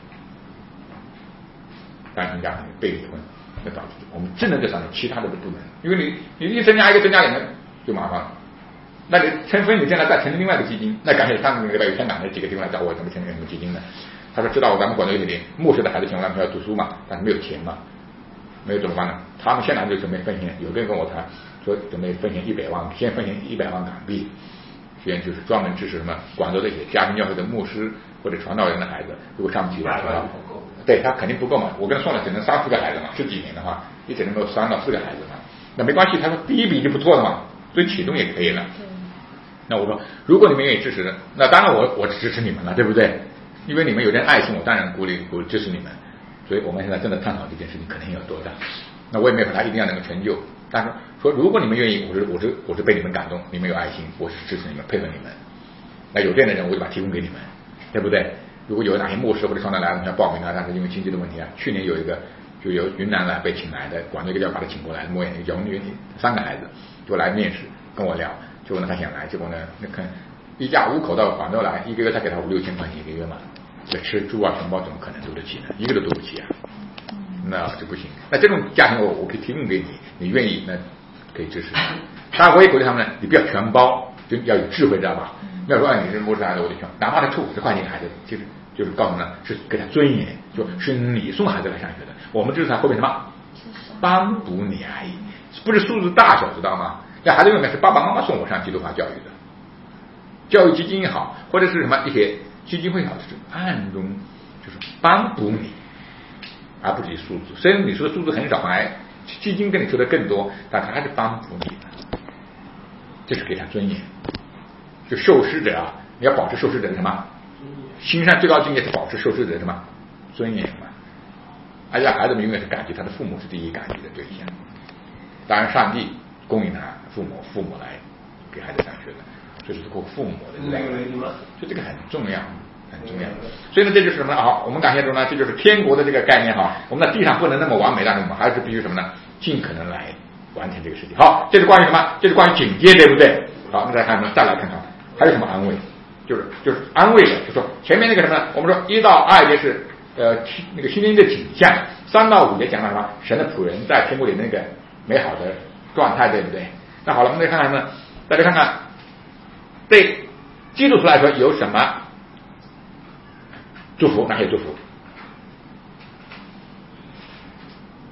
单亲家庭被离婚，那导致我们只能这上面，其他的都不能，因为你你一增加一个增加两个就麻烦了。那你成分你现在再成立另外的基金，那感谢上个礼拜有香港的几个地方来找我，怎么成立什么基金呢？他说知道咱们广州有点牧师的孩子想让他们要读书嘛，但是没有钱嘛。没有怎么办呢？他们现在就准备分享，有个人跟我谈说准备分享一百万，先分享一百万港币，实际上就是专门支持什么广州的一些家庭教会的牧师或者传道人的孩子，如果上不起来的话，对他肯定不够嘛。我跟他说了，只能三四个孩子嘛，十几年的话，也只能够三到四个孩子嘛。那没关系，他说第一笔就不错了嘛，所以启动也可以了。那我说，如果你们愿意支持的，那当然我我支持你们了，对不对？因为你们有点爱心，我当然鼓励鼓励支持你们。所以我们现在正在探讨这件事情可能有多大，那我也没有说他一定要能够成就，但是说如果你们愿意，我是我是我是被你们感动，你们有爱心，我是支持你们，配合你们。那有这样的人，我就把它提供给你们，对不对？如果有哪些牧师或者传道来了，要报名啊，但是因为经济的问题啊，去年有一个就由云南来被请来的，广州一个叫把他请过来，牧研有三个孩子就来面试跟我聊，结果呢他想来，结果呢那看一家五口到广州来，一个月才给他五六千块钱一个月嘛。这吃猪啊熊猫怎么可能对得起呢？一个都对不起啊，那就不行。那这种家庭我我可以提供给你，你愿意那可以支持。当然我也鼓励他们呢，你不要全包，就要有智慧，知道吧？不要说你是牧师孩子我就全，哪怕他出五十块钱孩子，其实就是告诉他是给他尊严，就是你送孩子来上学的，我们支持他会变什么？帮补你而已，不是数字大小，知道吗？那孩子永远是爸爸妈妈送我上基督化教育的，教育基金也好，或者是什么一些。基金会好是暗中就是帮补你，而不是数字。虽然你说的数字很少，还基金跟你说的更多，但他还是帮补你的，这是给他尊严。就受施者啊，你要保持受施者的什么？心上最高境界是保持受施者的什么尊严嘛？而且孩子们永远是感激他的父母是第一感激的对象。当然，上帝供应他父母，父母来给孩子上学的。这是过父母的来源，所以这个很重要，很重要。所以呢，这就是什么呢？好，我们感谢主呢，这就是天国的这个概念哈。我们在地上不能那么完美，但是我们还是必须什么呢？尽可能来完成这个事情。好，这是关于什么？这是关于警戒，对不对？好，那再看，再来看看还有什么安慰？就是就是安慰的，就说前面那个什么呢？我们说一到二节是呃那个心灵的景象，三到五节讲到什么？神的仆人在天国里那个美好的状态，对不对？那好了，我们再看看什么？大家看看。对基督徒来说有什么祝福？哪些祝福？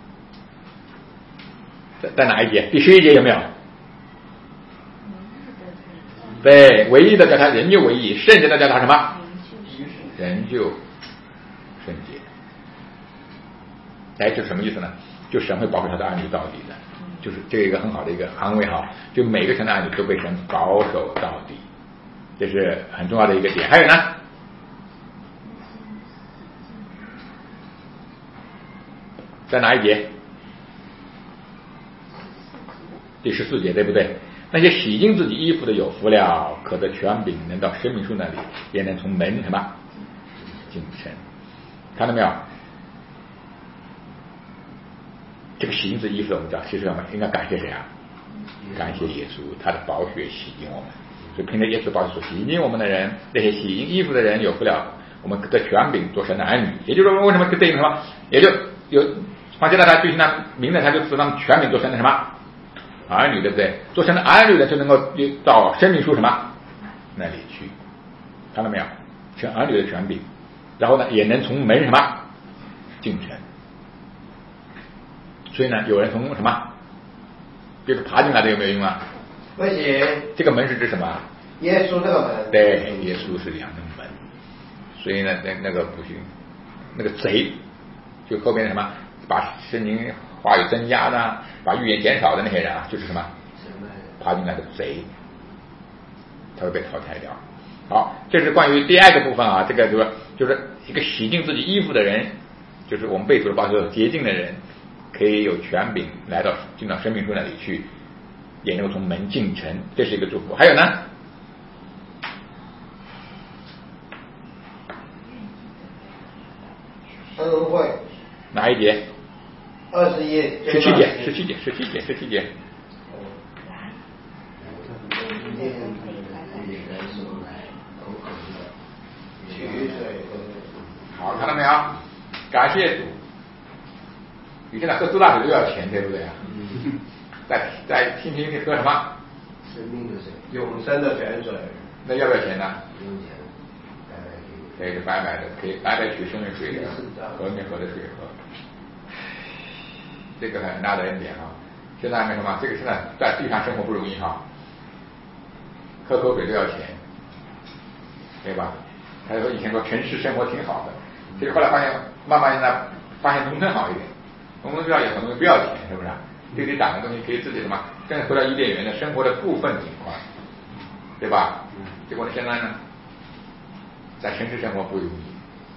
在在哪一节？第十一节有没有？ 对，唯一的叫他人就唯一，圣洁的叫他什么？人就圣洁。哎，这是什么意思呢？就神会保守他的儿女到底的，就是这一个很好的一个安慰哈。就每个神的儿女都被神保守到底，这是很重要的一个点。还有呢？在哪一节？第十四节，对不对？那些洗净自己衣服的有福了，可得权柄，能到生命树那里，也能从门什么进城。看到没有？这个洗净自己衣服的，我们讲，其实我们应该感谢谁啊？感谢耶稣，他的宝血洗净我们。所以凭着耶稣宝血所洗净我们的人，那些洗净衣服的人有福了，我们的权柄做神的儿女。也就是说，为什么对应什么？也就有放见到他对信他名的，他就使他们权柄做神的什么儿女，对不对？做神的儿女的就能够到生命树什么那里去，看到没有？成儿女的权柄，然后呢，也能从门什么进城。所以呢，有人从什么，就是爬进来的有没有用啊？ 不行。 这个门是指什么？ 耶稣这个门。 对，耶稣是两个门。所以呢，那那个不行，那个贼，就后边什么，把圣经话语增加的，把预言减少的那些人啊，就是什么，爬进来的贼，他会被淘汰掉。好，这是关于第二个部分啊，这个就是就是一个洗净自己衣服的人，就是我们被主的宝血洁净的人。可以有权柄来到进到生命树那里去，也能够从门进城，这是一个祝福。还有呢？ 恩惠哪一节？ 二十一、 十七节，十七节，十七节，十七节。好，看到没有？感谢主。你现在喝苏打水都要钱，对不对啊？嗯。在在听听喝什么？ 生命的水， 永生的泉水。 那要不要钱呢？ 不用钱，白白给。 可以白白的，可以白白取生命水的，河面河的水喝。这个很大的恩典啊！现在那什么，这个现在在地上生活不容易哈，喝口水都要钱，对吧？还有说以前说城市生活挺好的，其实后来发现，慢慢现在发现农村好一点。农村要有很多不要钱，是不是？地里长的东西可以自己什么，甚至回到伊甸园的生活的部分情况，对吧？结果呢，现在呢，在城市生活不容易，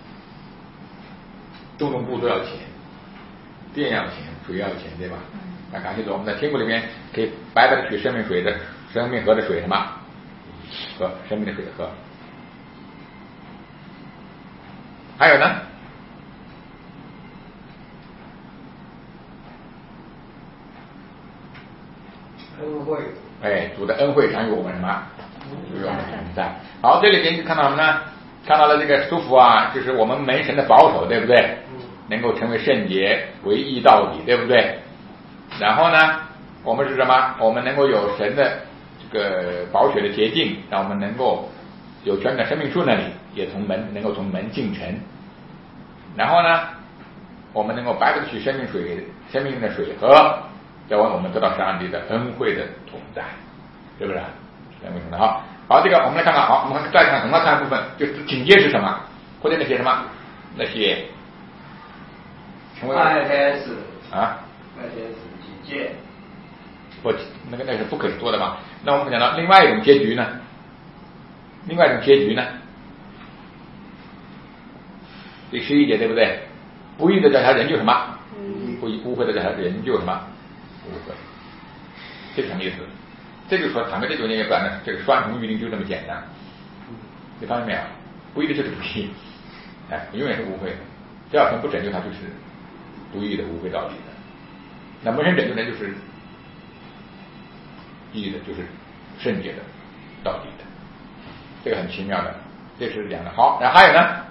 种种部都要钱，电要钱，水要钱，对吧？那感谢主，我们在天国里面可以白白的取生命水的生命河的水什么？喝生命的水喝。还有呢？ 恩惠， 哎，主的恩惠常与我们什么？与我们同在。好，这里边就看到什么呢？看到了这个祝福啊，就是我们门神的保守，对不对？能够成为圣洁，唯一到底，对不对？然后呢，我们是什么？我们能够有神的这个宝血的洁净，让我们能够有权的生命树那里，也从门能够从门进城。然后呢，我们能够白白的取生命水，生命的水喝。要问我们得到上帝的恩惠的同在，对不对？恩惠同在。好，好，这个我们来看看。好，我们再看我们看的部分，就是警戒是什么，或者那些什么那些成为拜天使啊， 拜天使警戒， 不，那个那是不可以做的嘛。那我们讲到另外一种结局呢？另外一种结局呢？第十一节对不对？不义的叫他人就什么？不义污秽的叫他人就什么？误会，这是什么意思？这就说坦白这九年也短了，这个双重预定就这么简单。你发现没有？不义的就是不义，哎，永远是误会的。只要神不拯救他，就是不义的、误会到底的。那没人拯救呢，就是义的，就是圣洁的、到底的。这个很奇妙的，这是两个。好，然后还有呢？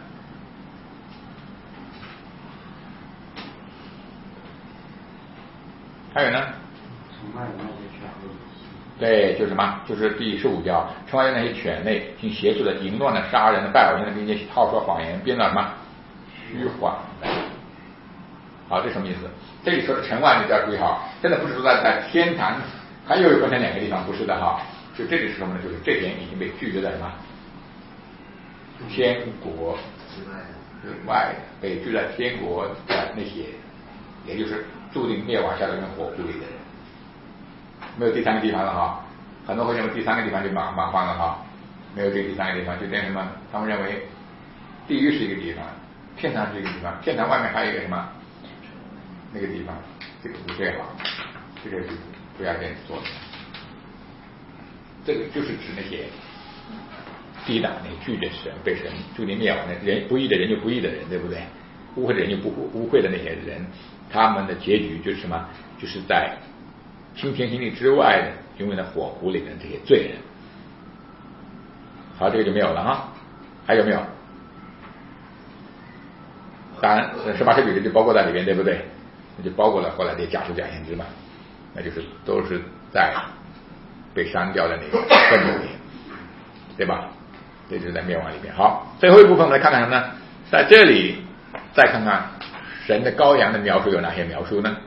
还有呢？ 城外有那些犬类。 对，就是什么？就是第十五条，城外有那些犬类，行邪术的、淫乱的、杀人的、拜偶像的，并且好说谎言，编造什么虚谎的。好，这什么意思？这里说的城外，你都要注意哈，真的不是说在在天堂，还有分成两个地方，不是的哈。 就这个时候呢，就是这点已经被拒绝在什么天国之外的，被拒在天国的那些，也就是注定灭亡下的人火湖里的人。没有第三个地方了哈，很多会认为第三个地方就麻麻烦了哈，没有这个第三个地方，就变成什么？他们认为地狱是一个地方，天堂是一个地方，天堂外面还有一个什么那个地方，这个不对哈，这个是不要这样做的。这个就是指那些抵挡那拒绝神、被神注定灭亡的人，不义的人就不义的人，对不对？污秽的人就不污秽的那些人，他们的结局就是什么？就是在新天新地之外的永远的火湖里面这些罪人。好，这个就没有了哈。还有没有？当然，十八世纪就包括在里边，对不对？那就包括了后来的假书假先知嘛，那就是都是在被删掉的那个愤怒里，对吧？这就是在灭亡里边。好，最后一部分我们来看看什么呢？在这里再看看神的羔羊的描述有哪些描述呢？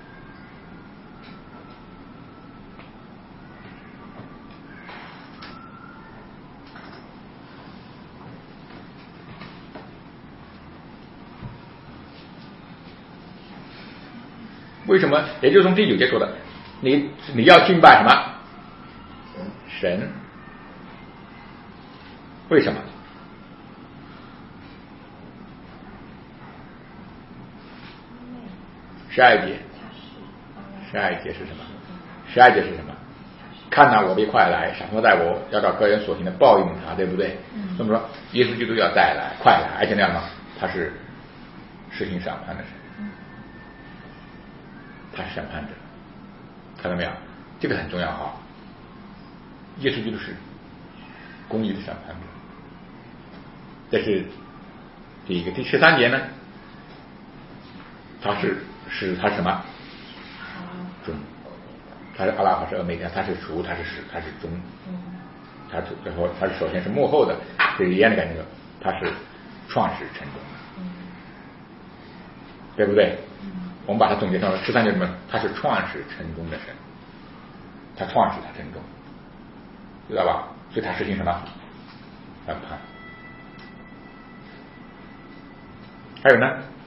为什么？也就是从第九节说的，你你要敬拜什么？神。为什么？十二节，十二节是什么？十二节是什么？看哪，我必快来，赏罚在我，要照个人所行的报应他，对不对？那么说，耶稣基督要再来，快来，而且那样嘛，他是实行审判的神。他是审判者，看到没有？这个很重要哈。耶稣基督是公义的审判者，这是第一个。第十三节呢，他是是他是什么？中，他是阿拉法是欧米伽，他是初，他是始，他是终，他是然后他是首先是幕后的，这是一样的感觉，他是创始成终的，对不对？我们把它总结成十三节什么？他是创始成终的神，他创始他成终，知道吧？所以他实行什么审判？还有呢？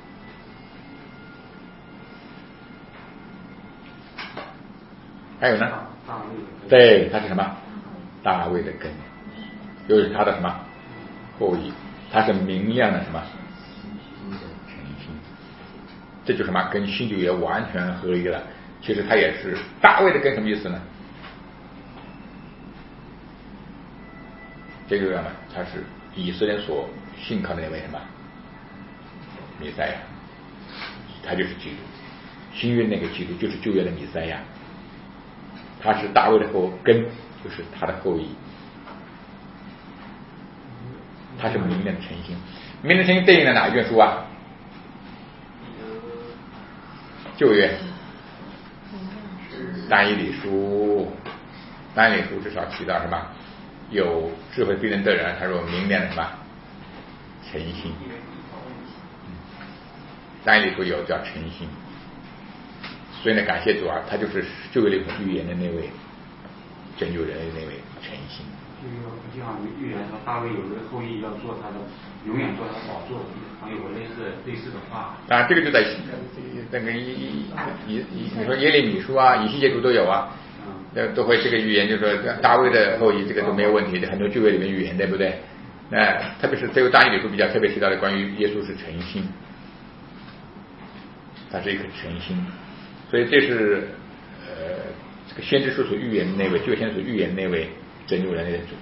还有呢？对，他是什么？大卫的根，又是他的什么后裔？他是明亮的什么？这就是什么？跟新旧约完全合一了。其实他也是大卫的根，什么意思呢？这个什么？他是以色列所信靠的那位什么弥赛亚，他就是基督。新约那个基督就是旧约的弥赛亚，他是大卫的后根，就是他的后裔。他是明亮的诚心，明亮的诚心对应了哪一卷书啊？旧约但以理书，但以理书至少提到什么？有智慧逼人的人，他说明亮的什么诚心。但以理书有叫诚心，所以呢，感谢主啊，他就是旧约里头预言的那位拯救人类那位诚心。 就像预言说，大卫有个后裔要做他的，永远做他宝座，好像有类似类似的话。 啊，这个就在那个以以以你说耶利米书啊、以西结书都有啊，都都会这个预言，就是说大卫的后裔，这个都没有问题的，很多旧约里面预言，对不对？那特别是这个但以理书比较特别提到的，关于耶稣是诚心，他是一颗诚心，所以这是呃这个先知书所预言的那位，旧约先知所预言的那位拯救人类的主。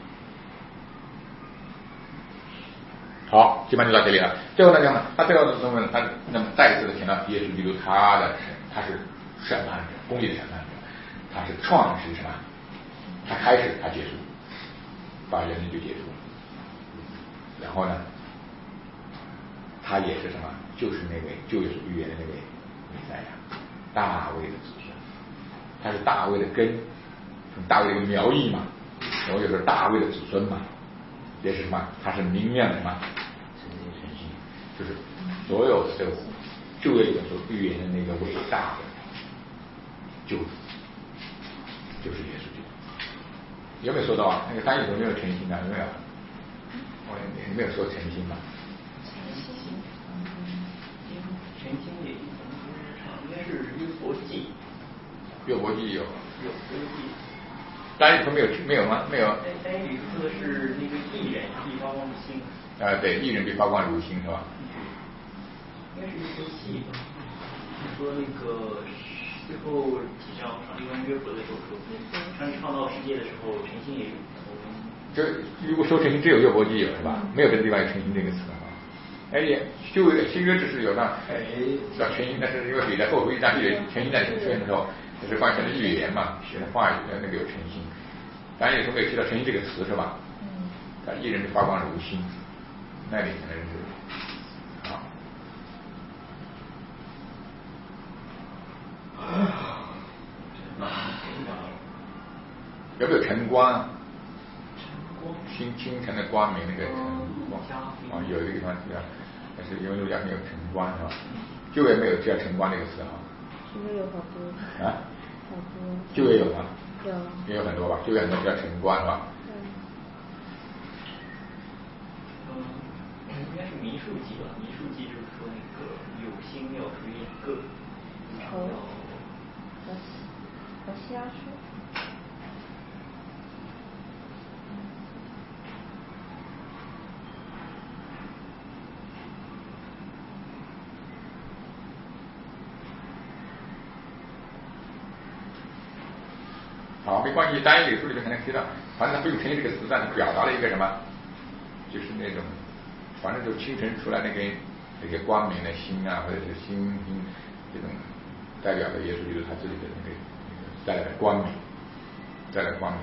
好，基本上就到这里了。最后呢，讲他最后的部分，他那么再一次的提到耶稣基督，他的神，他是审判者，公义的审判者，他是创始什么？他开始，他结束，把人类就结束。然后呢，他也是什么？就是那位旧约所预言的那位弥赛亚，大卫的子孙，他是大卫的根，大卫的一个苗裔嘛，然后就是大卫的子孙嘛。这是什么？它是明亮的什么？诚心，就是所有的这个旧约里面所预言的那个伟大的救主，就是耶稣基督。 有没有说到啊？那个翻译有没有诚心啊？有没有？我也没有说诚心吧？ 诚心，诚心也应该是约伯记。 约伯记有。 有约伯记。 单语说没有没有吗？没有。 单语说的是那个艺人必发光如星。 啊，对，艺人必发光如星是吧？ 应该是约伯记吧？说那个最后几章上一关约伯的时候说，上帝创造世界的时候，诚心也有。 就如果说诚心，只有约伯记有是吧？没有别的地方有诚心这个词啊。哎也旧新约只是有那哎叫诚心，但是因为彼得后一章有诚心在出现的时候，就是关于神的预言嘛，神的话语那个有诚心。当然有时候没有提到诚心这个词是吧？嗯。他一人就发光如星，那里可能是啊。有没有晨光？清清晨的光明那个晨光啊，有一个地方叫，但是因为陆家没有晨光是吧？旧约没有叫晨光这个词哈。 旧约有好多。 啊？ 好多。 旧约有吗？ 有。 也有很多吧，旧约很多叫晨光是吧？ 嗯。嗯，应该是民数记吧？民数记就是说那个有星要属于两个。 和和和西阿书。 好，没关系，单语书里面可能提到，反正它不用诚心这个词，但是表达了一个什么，就是那种，反正就清晨出来那个那个光明的星啊，或者是星星这种，代表的耶稣就是他自己的那个那个带来的光明，带来光明。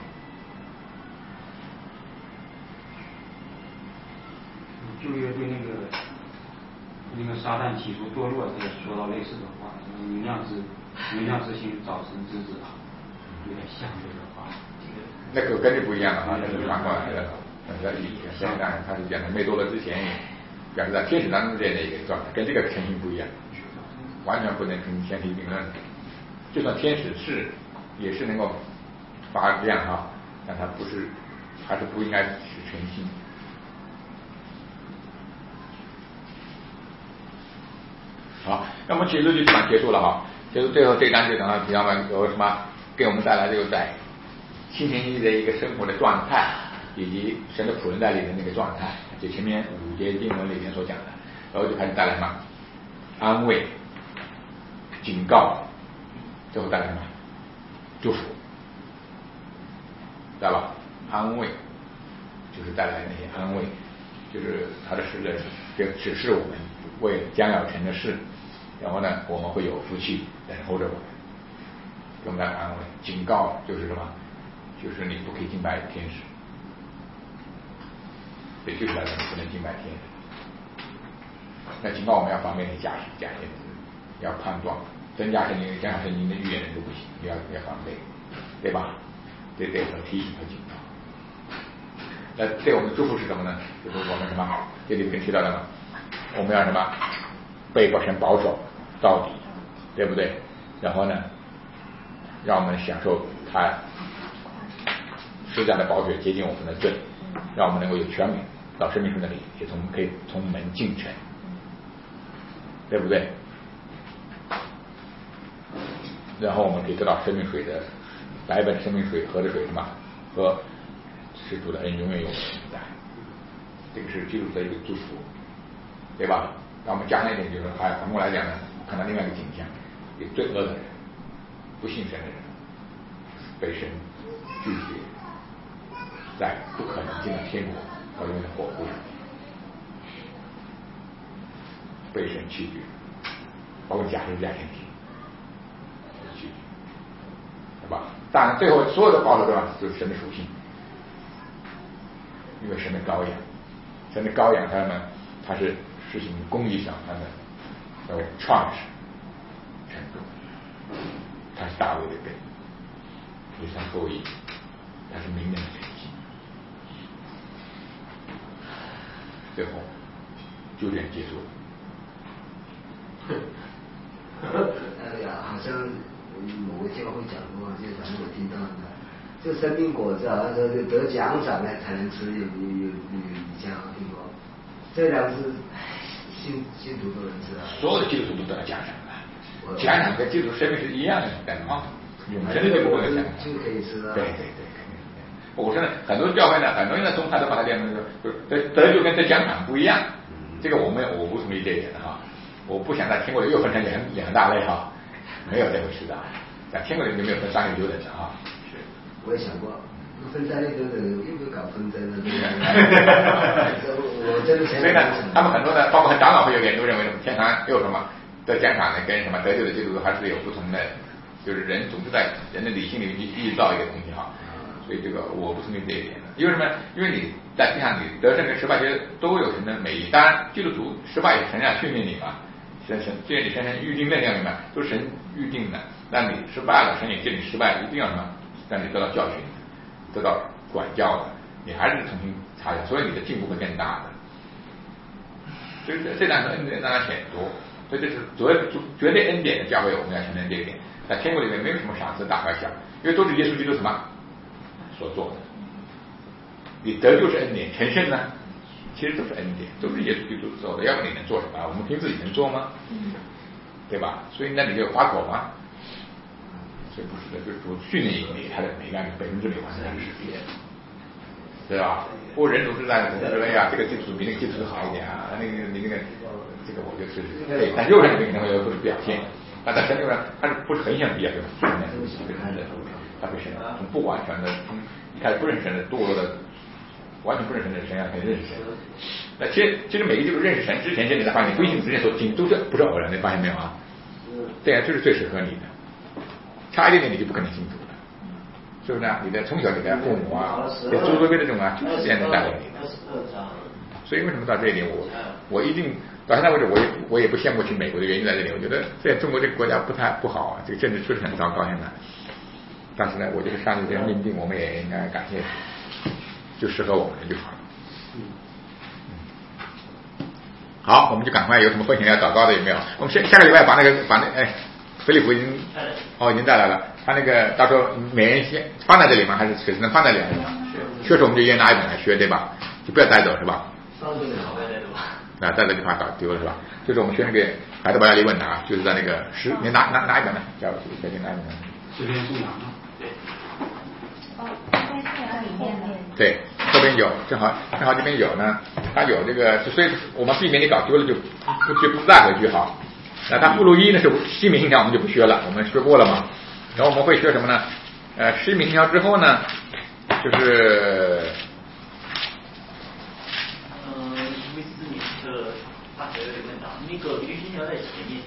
旧约对那个那个撒旦起初堕落，他也说到类似的话，什么明亮之明亮之星，早晨之子啊。有点像这个话， 那个跟这不一样了哈，那是传过来的，那是以前现在他是讲的没堕落之前，表示在天使当中这样的一个状态，跟这个情形不一样，完全不能跟天体并论。就算天使是也是能够发亮哈，但它不是，还是不应该是诚心。好，那么其实就基本上结束了哈，就是最后这一章就讲到提到了有什么。给我们带来这个在新天意的一个生活的状态，以及神的仆人在里的那个状态，就前面五节经文里面所讲的，然后就开始带来什么安慰、警告，最后带来什么祝福，知道吧？安慰就是带来那些安慰，就是他的使者就指示我们为将要成的事，然后呢，我们会有福气等候着我们。给我们带来安慰，警告就是什么？就是你不可以敬拜天使，对，就是来说你不能敬拜天使。那警告我们要防备那假假先知，要判断真假圣经、假圣经的预言人都不行，要要防备，对吧？对对，和提醒和警告。那对我们的祝福是什么呢？就是我们什么？这里面提到的嘛，我们要什么？被神保守到底，对不对？然后呢？让我们享受他施加的宝血洁净我们的罪，让我们能够有权柄到生命树那里，也从可以从门进城，对不对？然后我们可以得到生命水的百本生命水河的水什么和使主的恩永远有存在，这个是基督的一个祝福，对吧？那我们讲一点，就是还反过来讲呢，看到另外一个景象，有罪恶的人。不信神的人被神拒绝，在不可能进入天国和永远的火湖里，被神弃绝，包括假神假天体弃绝，对吧？当然，最后所有的保守对吧，就是神的属性，因为神的羔羊，神的羔羊，他们他是实行公义上他们的创始成功。他是大卫的根，也是他后裔，他是明人的根基。最后就这样结束了。 哎呀，好像某个教会讲过，这个咱们有听到的。 这生命果子啊，说就得奖赏呢才能吃，有有有有以前听过，这两是信信徒都能吃啊。 所有的基督徒都得到奖赏的，奖赏跟基督徒生命是一样的感觉啊，永生的就不会有奖赏， 就可以吃啊。 对对对。我说呢，很多教会呢，很多人的宗派都把它变成说，得得救跟得奖赏不一样。这个我们我不同意这一点的哈，我不想在天国里又分成两两大类哈，没有这回事的，在天国里就没有分三六九等的哈。 是，我也想过，分三六九等又不搞纷争了，对吧？我真的所以呢，他们很多的，包括长老会有点都认为什么天堂又什么得奖赏呢，跟什么得救的基督徒还是有不同的，就是人总是在人的理性里去臆造一个东西哈。所以这个我不同意这一点的，因为什么？因为你在地上你得胜跟失败其实都有神的美意。当然，基督徒失败也神要训练你嘛，神神借你神神预定能量里面都是神预定的。让你失败了，神也借你失败，一定要什么？让你得到教训，得到管教的，你还是重新查验，所以你的进步会更大的。所以这两个恩典让它显多，所以这是绝绝对恩典的教会，我们要承认这一点。在天国里面没有什么赏赐大和小，因为都是耶稣基督什么？所做的，你得救是恩典，成圣呢，其实都是恩典，都是耶稣基督做的。要不你能做什么？我们凭自己能做吗？对吧？所以那你就花口吗？所以不是的，就是主训练你，他的每个人百分之百完成是别的，对吧？不过人总是在总是说，哎呀，这个基础比那个基础好一点啊，那个你那个这个我觉得是对，但肉上可能会有所表现，但在神里面它是不是横向比较对吧？他不神，从不完全的，从一开始不认识神的堕落的，完全不认识神的神啊，可以认识神。那其实其实每个就是认识神之前，这里的发现，你归信之前所经都是不是偶然的，发现没有啊？对啊，这是最适合你的，差一点点你就不可能信主了，是不是啊？你的从小你的父母啊，这诸多的这种啊，就是这样的带领你的。所以为什么到这一点，我我一定到现在为止，我也我也不羡慕去美国的原因在这里。我觉得在中国这个国家不太不好啊，这个政治确实很糟糕现在。但是呢，我觉得上帝这样命定，我们也应该感谢，就适合我们就好了。嗯，好，我们就赶快有什么分享要祷告的有没有？我们下下个礼拜把那个把那哎，菲利普已经哦已经带来了，他那个到时候每人先放在这里吗？还是随身放在这里吗？确实我们就约拿一本来学对吧？就不要带走是吧？ 放这里好带走吧。 啊，带走就怕搞丢了是吧？就是我们学那个海德堡亚利问答，就是在那个十，你拿拿拿一本呢？叫小金拿一本呢？ 这边送羊吗？ 哦，在信仰里面呢。 对，这边有，正好正好这边有呢，它有这个，所以我们避免你搞丢了就不就不带回去好。那它附录一呢是西敏信条，我们就不学了，我们学过了嘛。然后我们会学什么呢？呃，西敏信条之后呢，就是嗯，威斯敏斯特大学的问答，那个比利信条在前面。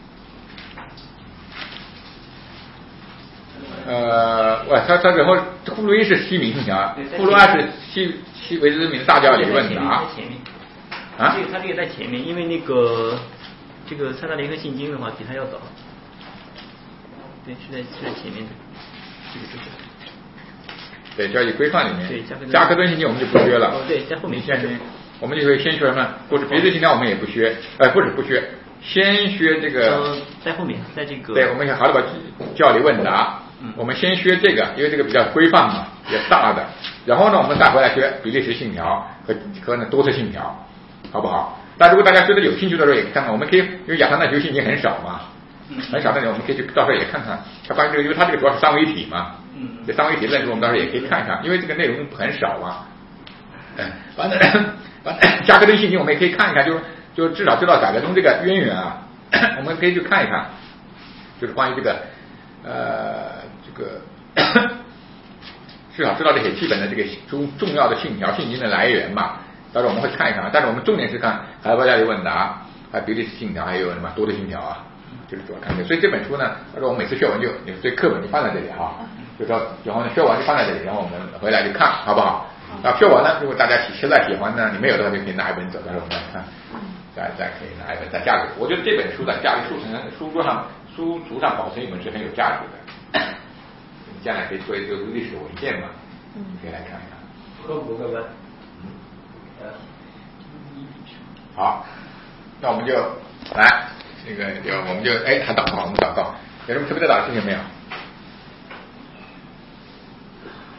呃，我他他然后附录一是西敏信条，附录二是西西维斯敏大教理问答。 在前面。 啊？ 这个他这个在前面，因为那个这个撒大联合信经的话比他要早。对，是在是在前面的。这个就是。 对，教育规范里面。 对， 加克顿信经我们就不学了。 哦，对，在后面。 先学，我们就会先学什么？不是别的信条我们也不学，呃，不是不学，先学这个。 呃，在后面，在这个。 对，我们看好了吧？教理问答。我们先学这个，因为这个比较规范嘛，也大的。然后呢，我们再回来学比利时信条和和那多特信条，好不好？但如果大家觉得有兴趣的时候，也看看，我们可以，因为亚当那学信经很少嘛，很少那里，我们可以去到时候也看看。他发现这个，因为它这个主要是三位一体嘛，这三位一体的时候，我们到时候也可以看看，因为这个内容很少嘛。嗯，完了，完了，加克顿信经我们也可以看一看，就就至少知道改革中这个渊源啊，我们可以去看一看，就是关于这个呃。这个至少知道这些基本的这个重重要的信条信经的来源嘛，到时候我们会看一看，但是我们重点是看海德堡亚利问答，还有比利时信条，还有什么多的信条啊，就是主要看这个。所以这本书呢，到时候我们每次学完就你这课本就放在这里哈，就说然后呢学完就放在这里，然后我们回来就看好不好？然后学完呢，如果大家实在喜欢呢，你没有的话就可以拿一本走，到时候我们来看，再再可以拿一本在家里。我觉得这本书在家里书城书桌上书橱上保存一本是很有价值的。将来可以做一个历史文件嘛，嗯，可以来看一看。 科普课本。 嗯。好，那我们就来那个就我们就哎还祷告，我们祷告，有什么特别的祷事情没有？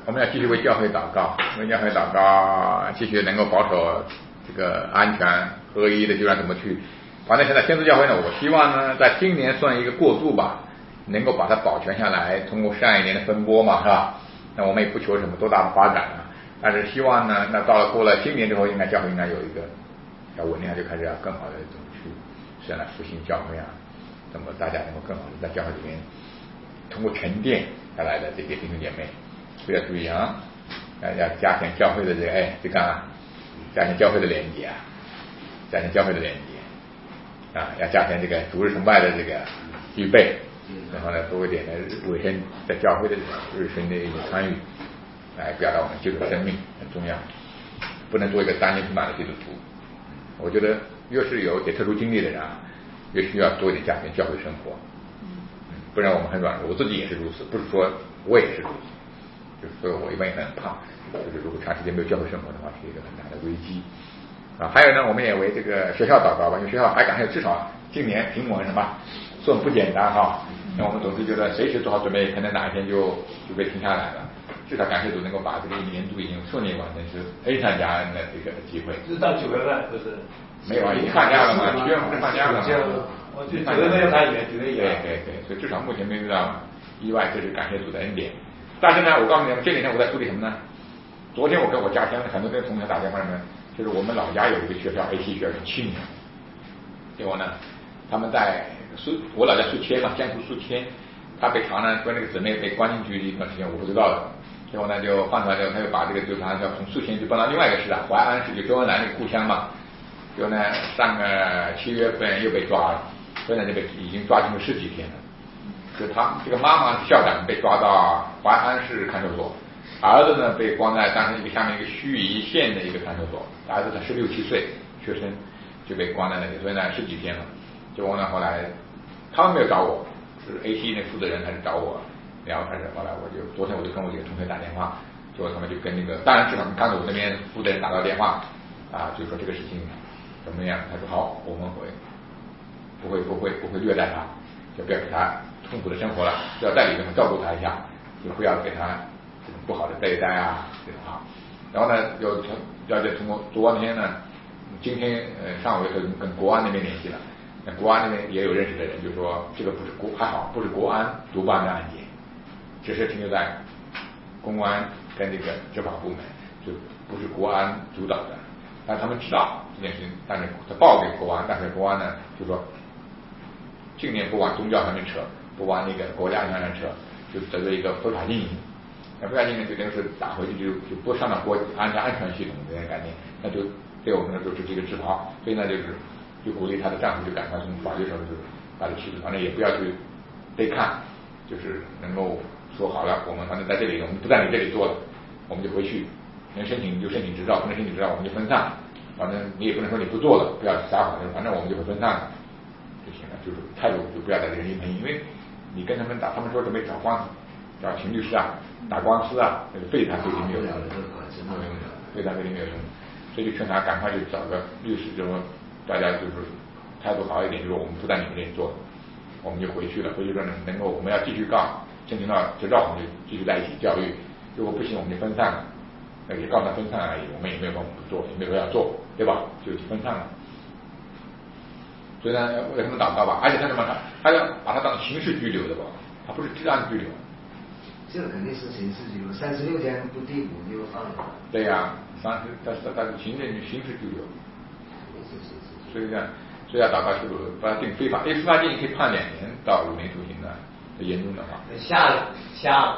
我们要继续为教会祷告，为教会祷告，继续能够保守这个安全合一的，就让怎么去。反正现在天主教会呢，我希望呢，在今年算一个过渡吧，能够把它保全下来，通过上一年的风波嘛，是吧？那我们也不求什么多大的发展啊，但是希望呢，那到了过了今年之后，应该教会应该有一个要稳定下，就开始要更好的怎么去实现来复兴教会啊，那么大家能够更好的在教会里面通过沉淀下来的这些弟兄姐妹，所以要注意啊，要要加强教会的这个哎这个啊，加强教会的连接啊，加强教会的连接啊，要加强这个主日崇拜的这个预备，然后呢多一点的委身在教会的日程的一个参与，来表达我们基督的生命很重要，不能做一个单亲匹马的基督徒。我觉得越是有点特殊经历的人啊，越需要多一点加强教会生活，嗯，不然我们很软弱。我自己也是如此，不是说我也是如此，就是所以我一般也很怕，就是如果长时间没有教会生活的话，是一个很大的危机啊。还有呢，我们也为这个学校祷告吧，因为学校还赶还有至少今年评文什么算不简单哈。那我们总是觉得随时做好准备，可能哪一天就就被停下来了。至少感谢主能够把这个一年度已经顺利完成，是 A 三加 N 的这个机会。 是到九月份不是？ 没有啊，已经放假了嘛，七月份不是放假了嘛？ 我就九月份要开学，九月一。 对对对，所以至少目前没遇到意外，这是感谢主的恩典。但是呢，我告诉你们，这几天我在处理什么呢？昨天我跟我家乡很多跟同学打电话什么，就是我们老家有一个学校 A T 学校是七年，结果呢，他们在苏我老家宿迁嘛，江苏宿迁，他被查呢，说那个姊妹被关进去一段时间，我不知道的。结果呢，就换出来之后，他又把这个就他要从宿迁就搬到另外一个市啊，淮安市，就周恩来那个故乡嘛。就呢，上个七月份又被抓了，所以呢，这个已经抓进去十几天了。就他这个妈妈校长被抓到淮安市看守所，儿子呢被关在当时一个下面一个盱眙县的一个看守所，儿子才十六七岁，学生就被关在那里，所以呢十几天了。结果呢后来他们没有找我，是 A T 那负责人开始找我。然后开始，后来我就昨天我就跟我几个同学打电话，结果他们就跟那个，当然至少跟看守所那边负责人打到电话，啊，就说这个事情怎么样？他说好，我们会不会不会不会虐待他，就不要给他痛苦的生活了，就要在里面照顾他一下，就不要给他这种不好的对待啊这种啊。然后呢，又了解通过昨天呢，今天呃上午跟跟国安那边联系了，那国安那边也有认识的人，就说这个不是国还好，不是国安独办的案件。只是停留在公安跟这个执法部门，就不是国安主导的。但他们知道这件事情，但是他报给国安，但是国安呢就说，近年不往宗教上面扯，不往那个国家上面扯，就得罪一个非法经营。那非法经营就等于是打回去就就不上到国安家安全系统这些概念，那就对我们来说就是一个执法。所以呢就是就鼓励他的丈夫就赶快从法律上就是把这妻子，反正也不要去被看，就是能够。说好了，我们反正在这里，我们不在你这里做了，我们就回去。能申请就申请执照，不能申请执照我们就分散。反正你也不能说你不做了，不要撒谎，反正我们就会分散就行了。就是态度就不要在这个人喷，因为你跟他们打，他们说准备找官司，找秦律师啊，打官司啊，那个非谈对你没有用的，没有用的，非谈对你没有用的。所以就劝他赶快去找个律师，就说大家就是态度好一点，就说我们不在你们这里做了，我们就回去了。回去之后能够我们要继续告。申请到执照，我们就继续在一起教育。如果不行，我们就分散了。那也告诉他分散而已，我们也没有办法不做，也没有要做，对吧？就分散了。所以呢，为他们祷告吧，而且他什么？他他要把他当刑事拘留的吧，他不是治安拘留。 这个肯定是刑事拘留，三十六天不递补就放了。 对呀、啊，三十，但是但是行政刑事拘留。 是是是。 所以呢，所以要祷告是不是把他定非法？因为非法定你可以判两年到五年徒刑的。严重的话， 下下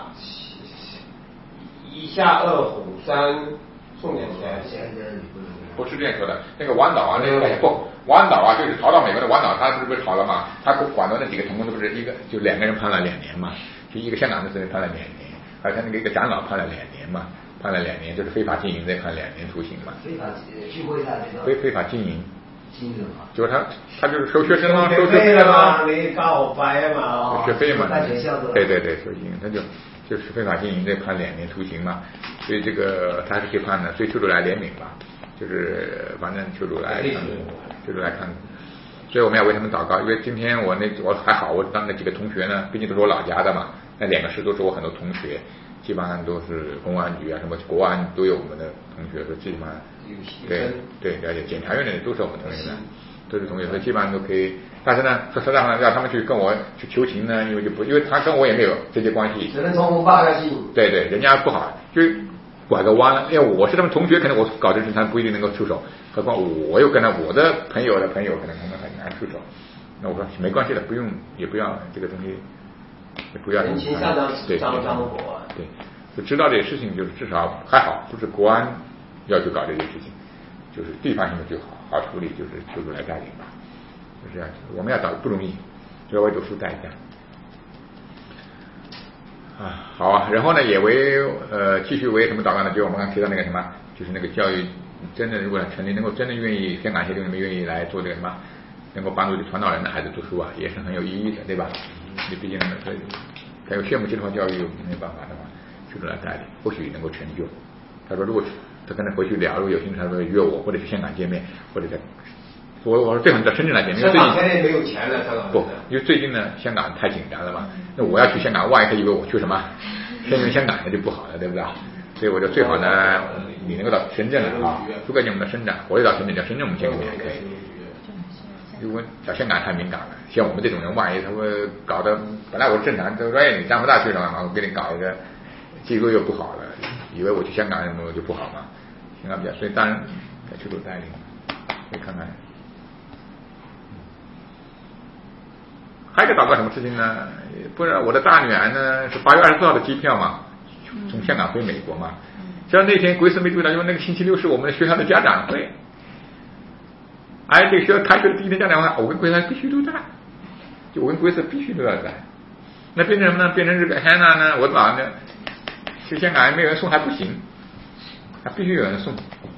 一下二虎三送点钱， 现在你不能不是这样说的。那个王导啊，那个不，王导啊，就是逃到美国的王导，他不是不是逃了嘛？他管的那几个同工，不是一个就两个人判了两年嘛？就一个香港的人判了两年，还有他那个一个长老判了两年嘛？判了两年，就是非法经营再判两年徒刑嘛？ 非法聚会他这个非非法经营。 就是他，他就是收学生嘛，收学费了嘛， 没告白嘛， 学费嘛， 办学校的， 对对对，收经营，他就就是非法经营，再判两年徒刑嘛，所以这个他是可以判的，所以求主来怜悯吧，就是反正求主来看，求主来看，所以我们要为他们祷告，因为今天我那我还好，我当那几个同学呢，毕竟都是我老家的嘛，那两个市都是我很多同学， 基本上都是公安局啊，什么国安都有我们的同学，说基本上对对了解，检察院的都是我们同学的，都是同学，所以基本上都可以。但是呢，说实在话，让他们去跟我去求情呢，因为就不，因为他跟我也没有这些关系， 只能从八个信。 对对，人家不好，就拐个弯了。因为我是他们同学，可能我搞这事他不一定能够出手，何况我又跟他我的朋友的朋友，可能他们很难出手。那我说没关系的，不用也不要这个东西，也不要人情下张对张张火啊。 对，就知道这些事情，就是至少还好，不是国安要去搞这些事情，就是地方性的就好好处理，就是求助来带领吧。就这样，我们要找不容易，就要为读书代价啊。好啊，然后呢，也为呃继续为什么祷告呢？就我们刚提到那个什么，就是那个教育真的如果成立，能够真的愿意香港协会里面愿意来做这个什么，能够帮助传道人的孩子读书啊，也是很有意义的，对吧？你毕竟还有羡慕计划教育没有办法的话，求助来带领，或许能够成就。他说如果他可能回去聊，如果有兴趣，他会约我，或者去香港见面，或者在。我我说最好你到深圳来见，因为最近香港现在没有钱了，香港不，因为最近呢香港太紧张了嘛，那我要去香港，万一他以为我去什么，偏远香港那就不好了，对不对？所以我就最好呢，你能够到深圳了啊，如果你们到深圳，我也到深圳，到深圳我们见个面也可以。如果到香港太敏感了，像我们这种人，万一他会搞得本来我正常，这个专业你上不大去了嘛，我给你搞一个机构又不好了，以为我去香港什么就不好嘛，香港比较，所以当然要去做带领，可以看看。还有一个祷告什么事情呢？不是我的大女儿呢，是八月二十四号的机票嘛，从香港回美国嘛。只要那天鬼使没注意到，因为那个星期六是我们学校的家长会，哎，这个学校开学的第一天家长会，我跟鬼使必须都在，就我跟鬼使必须都要在。那变成什么呢？变成这个 Hannah 呢，我老呢，去香港没有人送还不行，还必须有人送。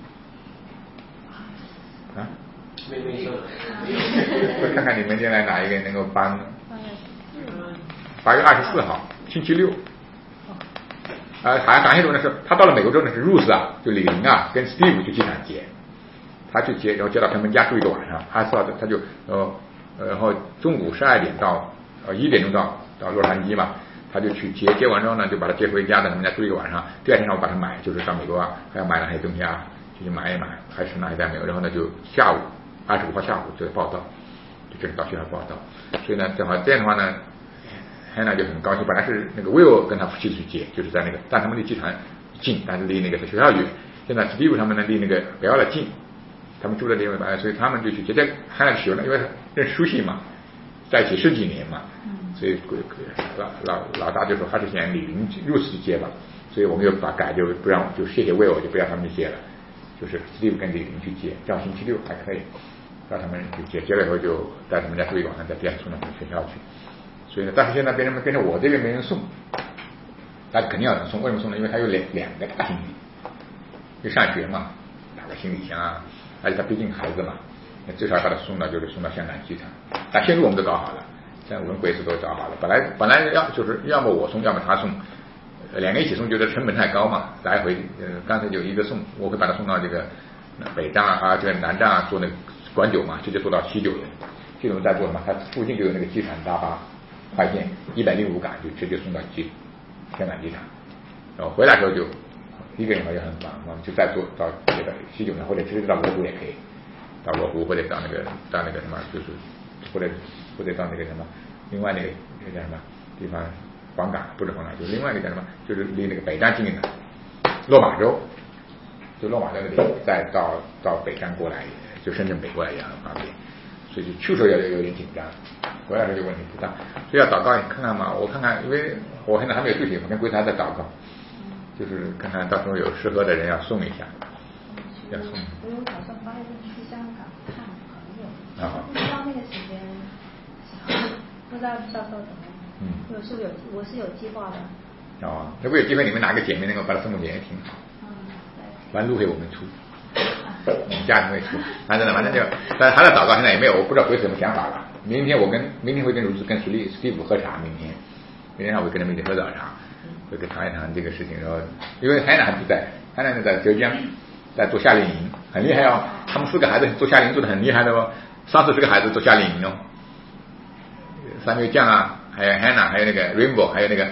啊？ 没没事。 我看看你们将来哪一个能够帮？八月二十四号，星期六。啊，还感谢主呢是，他到了美国之后呢是 Ruth 啊，就李玲啊，跟 Steve 去机场接，他去接，然后接到他们家住一个晚上，二十四号他就呃，然后中午十二点到呃一点钟到到洛杉矶嘛，他就去接，接完之后呢就把他接回家，在他们家住一个晚上，第二天我把他买，就是到美国啊，还要买哪些东西啊，就去买一买，还是哪些在没有，然后呢就下午。二十五号下午就报道，就正到学校报道，所以呢，正好这样的话呢 ，Hannah 就很高兴。本来是那个 Will 跟他夫妻去接，就是在那个，但他们离机场近，但是离那个学校远。现在 Steve 他们呢离那个比较的近，他们住的地方，所以他们就去接。这 Hannah 喜欢，因为认识熟悉嘛，在一起十几年嘛，所以老老老大就说还是想李玲入室接吧，所以我们就把改就不让，就谢谢 Will 就不让他们去接了，就是 Steve 跟李玲去接，这样星期六还可以。让他们就接接了以后，就带他们家住一晚上，再第二天送到学校去。所以呢，但是现在变成变成我这边没人送，他肯定要人送。为什么送呢？因为他有两两个大行李，就上学嘛，拿个行李箱啊，而且他毕竟孩子嘛，那最少把他送到就是送到香港机场。但线路我们都搞好了，像我们轨迹都找好了。本来本来要就是要么我送，要么他送，两个一起送，觉得成本太高嘛，来回呃刚才就一个送，我会把他送到这个北站啊，这个南站啊，做那个。管九嘛，直接做到西九人，西九人在做什么？它附近就有那个机场大巴快线，一百零五港就直接送到机香港机场，然后回来之后就一个人好像很忙，我们就再坐到这个西九人，或者直接到罗湖也可以，到罗湖或者到那个到那个什么，就是或者或者到那个什么，另外那个那个叫什么地方，黄港不是黄港，就是另外一个叫什么，就是离那个北站近的落马洲，就落马洲那里，再到到北站过来。就深圳北过来也很方便，所以就去时候也有点紧张，回来时候就问题不大，所以要祷告看看嘛，我看看，因为我现在还没有具体，我跟柜台在祷告，就是看看到时候有适合的人要送一下，要送。 我有打算八月份去香港看朋友， 啊， 不知道那个时间，不知道到时候怎么样。嗯，我是有我是有计划的。 哦，如果有机会你们哪个姐妹能够把它送过去也挺好。嗯，对。完路费我们出。我们家庭会出，反正反正就，但是他的祷告现在也没有，我不知道会什么想法了。明天我跟明天会跟如子跟史蒂史蒂夫喝茶，明天，明天上午会跟他们一起喝早茶，会跟谈一谈这个事情。然后因为海南还不在，海南在浙江，在做夏令营，很厉害哦。他们四个孩子做夏令营做的很厉害的哦，三四十个孩子做夏令营哦。三月酱啊，还有 Hannah， 还有那个 Rainbow， 还有那个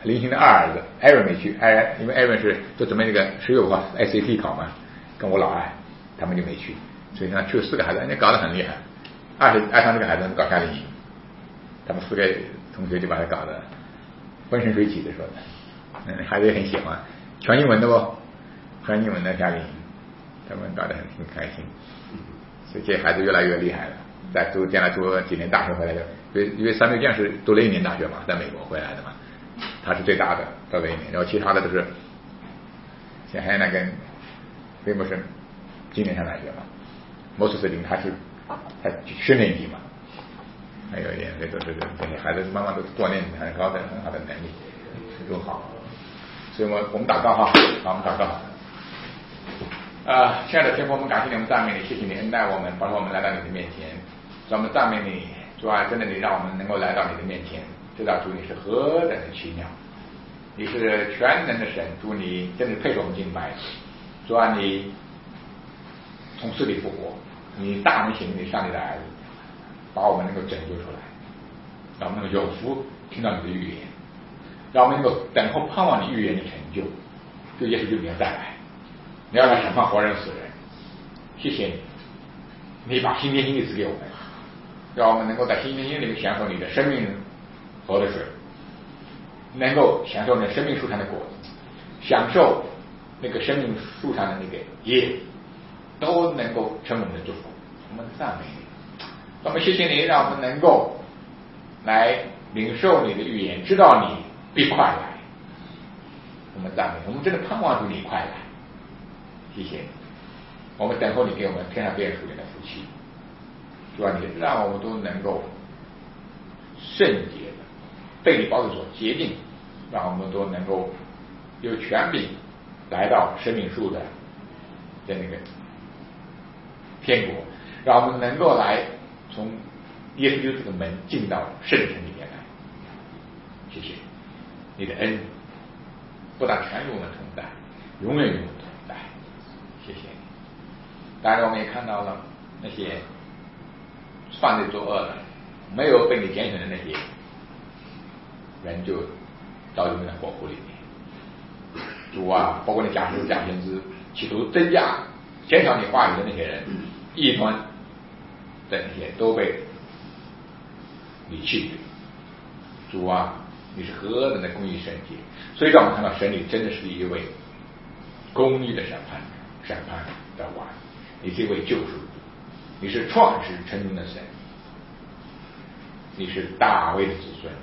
林星的二儿子艾伦没去，艾因为艾伦是就准备那个十六号 S A T 考嘛，跟我老艾他们就没去，所以呢去了四个孩子，人家搞得很厉害。二十爱上这个孩子搞夏令营，他们四个同学就把他搞得浑身水起的说的，嗯，孩子也很喜欢，全英文的不，全英文的夏令营，他们搞得很挺开心，所以这孩子越来越厉害了。在读将来读几年大学回来的，因为因为三六将是读了一年大学嘛，在美国回来的嘛，他是最大的读了一年，然后其他的都是像海南跟威姆森今年上大学嘛，莫斯斯林他是他十年级嘛，还有一点这都是这些孩子慢慢都锻炼很高的很好的能力，都好，所以我我们祷告哈，好，我们祷告。啊，亲爱的天父，我们感谢你，我们赞美你，谢谢你恩待我们，保守我们来到你的面前。主，我们赞美你，主啊，真的你让我们能够来到你的面前，知道主你是何等的奇妙，你是全能的神，主你真的配受我们敬拜。主啊，你从死里复活，你大能显明你上帝的儿子，把我们能够拯救出来，让我们能够有福听到你的预言，让我们能够等候盼望你预言的成就，就耶稣基督再来，你要来审判活人死人。谢谢你，你把新天新地赐给我们，让我们能够在新天新地里面享受你的生命河的水，能够享受那生命树上的果子，享受那个生命树上的那个叶，都能够成我们的祝福。我们赞美你，我们谢谢你，让我们能够来领受你的预言，知道你必快来。我们赞美，我们真的盼望着你快来。谢谢你，我们等候你给我们天上变属灵的福气。主啊，你让我们都能够圣洁的被你宝血所洁净，让我们都能够有权柄来到生命树的的那个天国，让我们能够来从耶稣基督这个门进到圣城里面来。谢谢你的恩不但全与我们同在，永远与我们同在。谢谢你。当然我们也看到了那些犯罪作恶的，没有被你拣选的那些人，就到你们的火湖里面。主啊，包括那假师假先知企图增加减少你话语的那些人，异端的那些都被你弃绝。主啊，你是何等的公义圣洁，所以让我们看到神你真的是一位公义的审判审判的王，你是一位救赎主，你是创始成终的神，你是大卫的子孙，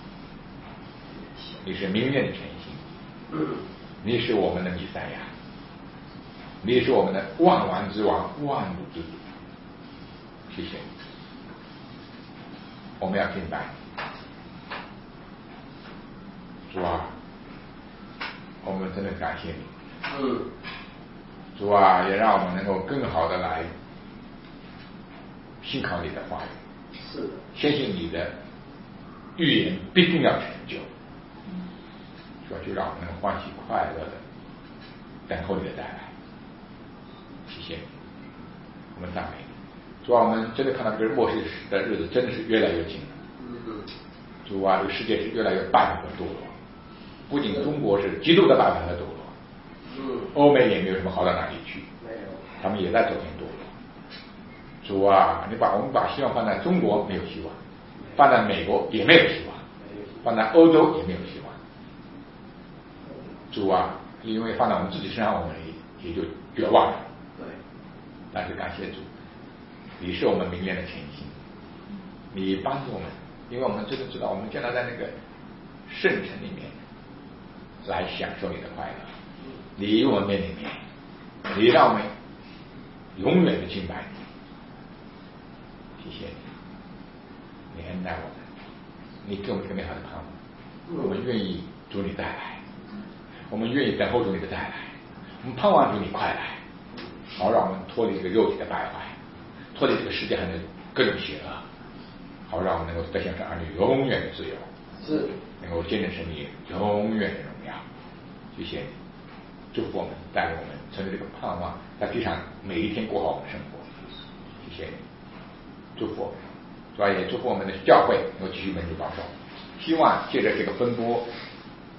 你是明月的晨星，你是我们的弥赛亚，你是我们的万王之王，万主之主。谢谢你，我们要敬拜主啊，我们真的感谢你。嗯，主啊，也让我们能够更好的来信靠你的话语，是的，相信你的预言必定要成就。主啊，就让我们能欢喜快乐的等候你的再来。谢谢你，我们赞美你。主啊，我们真的看到这个末世的日子真的是越来越近了。嗯，主啊，这个世界是越来越败坏和堕落。不仅中国是极度的败坏和堕落，嗯，欧美也没有什么好到哪里去，没有，他们也在走向堕落。主啊，你把我们把希望放在中国没有希望，放在美国也没有希望，放在欧洲也没有希望。主啊，因为放在我们自己身上，我们也也就绝望了。对，但是感谢主，你是我们明天的前行，你帮助我们，因为我们真的知道，我们将来在那个圣城里面来享受你的快乐，你与我们面里面，你让我们永远的敬拜你。谢谢你，你恩待我们，你给我们这个美好的盼望，我们愿意主你再来，我们愿意等候主你的再来，我们盼望主你快来，好让我们脱离这个肉体的败坏，脱离这个世界上的各种邪恶，好让我们能够得享这儿女永远的自由，是能够见证神你永远的荣耀。谢谢你，祝福我们，带领我们成为这个盼望，在地上每一天过好我们的生活。谢谢你，祝福我们，主要也祝福我们的教会能够继续蒙主保守。希望借着这个风波，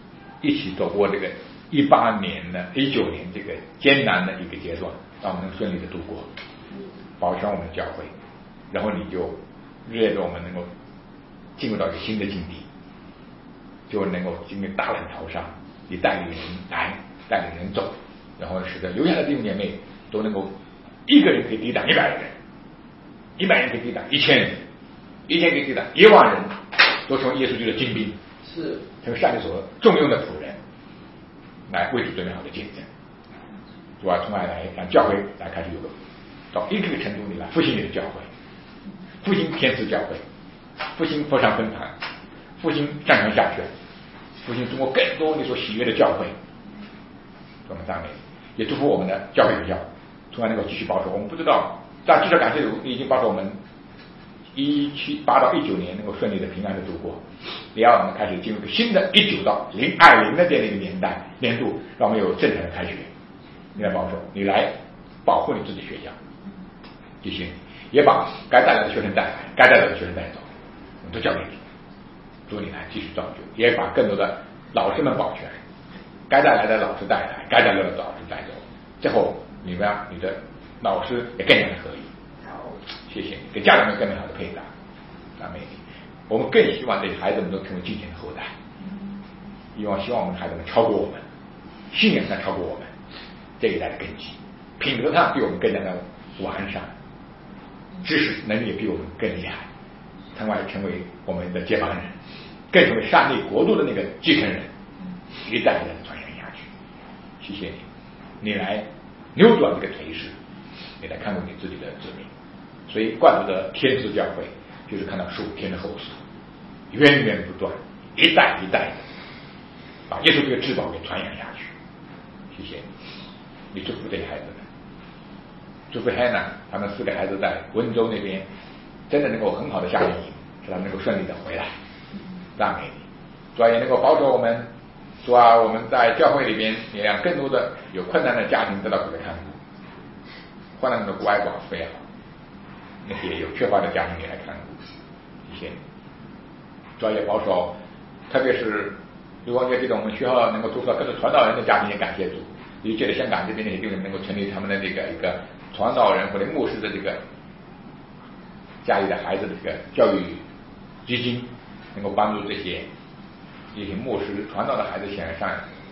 一起走过这个一八年呢、一九年这个艰难的一个阶段，让我们能顺利的度过，保全我们的教会，然后你就日夜着我们能够进入到一个新的境地，就能够经历大浪淘沙，你带领人来，带领人走，然后使得留下的弟兄姐妹都能够一个人可以抵挡一百人，一百人可以抵挡一千人，一千可以抵挡一万人，都成为耶稣基督的精兵， 是成为上帝所重用的仆人，来为主最美好的见证。主啊，从而来让教会来开始有个到一定的程度里来复兴你的教会，复兴天赐教会，复兴佛上分堂，复兴上传下宣，复兴中国更多你所喜悦的教会。我们赞美，也祝福我们的教会学校，从而能够继续保守。我们不知道，但至少感谢主，你已经保守我们一七八到一九年能够顺利的平安的度过，也让我们开始进入一个新的一九到零二零的这样的一个年代年度，让我们有正常的开学。你来保守，你来保护你自己学校，谢谢你，也把该带来的学生带来，该带来的学生带走，我们都交给你，祝你来继续造就，也把更多的老师们保全，该带来的老师带来，该带来的老师带走，最后你们你的老师也更加的合一。谢谢你，给家长们更美好的配搭，赞美你。我们更希望这些孩子们都成为敬虔的后代，希望希望我们的孩子们超过我们，信仰上超过我们这一代的根基，品德上比我们更加的完善，知识能力也比我们更厉害，从而成为我们的接班人，更成为上帝国度的那个继承人，一代一代的传承下去。谢谢你，你来扭转这个颓势，你来看顾你自己的子民。所以怪不得天赐教会就是看到数天的后世，源源不断，一代一代的把耶稣这个至宝给传扬下去。谢谢你，你祝福这些孩子们，祝福海南他们四个孩子在温州那边真的能够很好的夏令营，使他们能够顺利的回来，赞美你。主啊，也能够保守我们，主啊，我们在教会里边也让更多的有困难的家庭得到主的看顾，患难的孤儿寡妇也好，那些有缺乏的家庭也来看顾，谢谢你。主啊，也保守，特别是如果这种我们学校能够做到更多传道人的家庭，也感谢主。尤其是香港这边那些地方能够成立他们的这个一个传道人或者牧师的这个家里的孩子的这个教育基金，能够帮助这些这些牧师传道的孩子想要上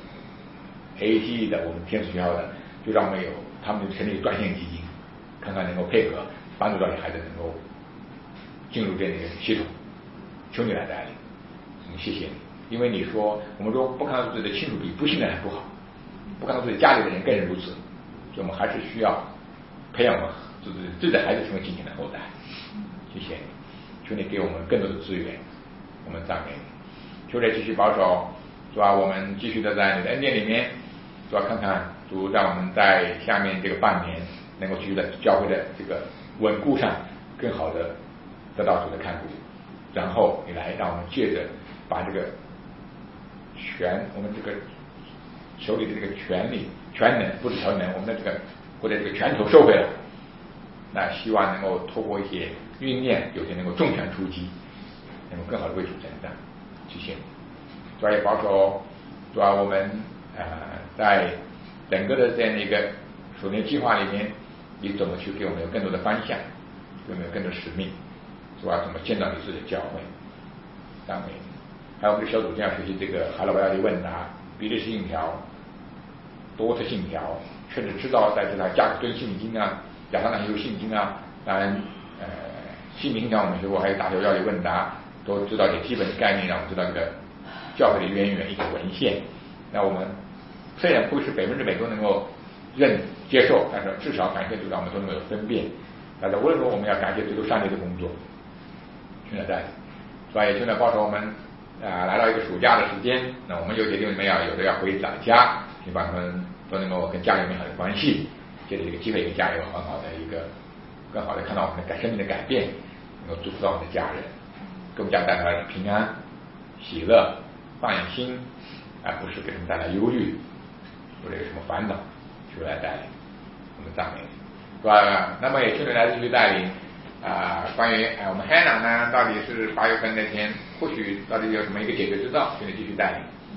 A T 的我们天使学校的，就让我们有他们成立专项基金，看看能够配合帮助到这些孩子能够进入这个系统，求你来带领。嗯，谢谢你，因为你说我们说不看到自己的亲属比不信的人不好，不看到自己家里的人更是如此，所以我们还是需要培养我们自己自己的孩子成为敬虔的后代。谢谢你，求你给我们更多的资源，我们赞美你。求你继续保守，主啊，我们继续的在你的恩典里面，主啊，看看主让我们在下面这个半年能够继续在教会的这个稳固上更好的得到主的看顾，然后你来让我们借着把这个权我们这个手里的这个权力权能不是权能，我们的这个或者这个拳头收回来，那希望能够透过一些酝炼，有些能够重拳出击，能够更好的为主征战。谢谢你，主啊，也保守，主啊，我们呃在整个的这样的一个属灵计划里面，你怎么去给我们有更多的方向，给我们有更多的使命，主啊，怎么建造你自己的教会，赞美你。还有我们的小组这样学习这个哈罗巴亚的问答、比利时信条、多特信条，甚至知道在这台加尔顿信经啊、亚当兰修信经啊，当然呃信经条我们学过，还有大学要理问答，都知道一些基本的概念，让我们知道这个教会的渊源一些文献。那我们虽然不是百分之百都能够认接受，但是至少感谢主，让我们都能够有分辨。但是无论如何，我们要感谢基督上帝的工作，现在在，所以现在保守我们啊、呃、来到一个暑假的时间，那我们有些弟兄们要有的要回老家，希望他们都能够跟家人美好的关系，借着这个机会跟家人有很好的一个更好的看到我们的改生命的改变，能够祝福到我们的家人，给我们家带来平安、喜乐、放心，而不是给他们带来忧虑或者有什么烦恼，求来带领我们赞美，是吧？那么也求你来继续带领啊、呃，关于哎、呃、我们海南呢，到底是八月份那天，或许到底有什么一个解决之道，求你继续带领，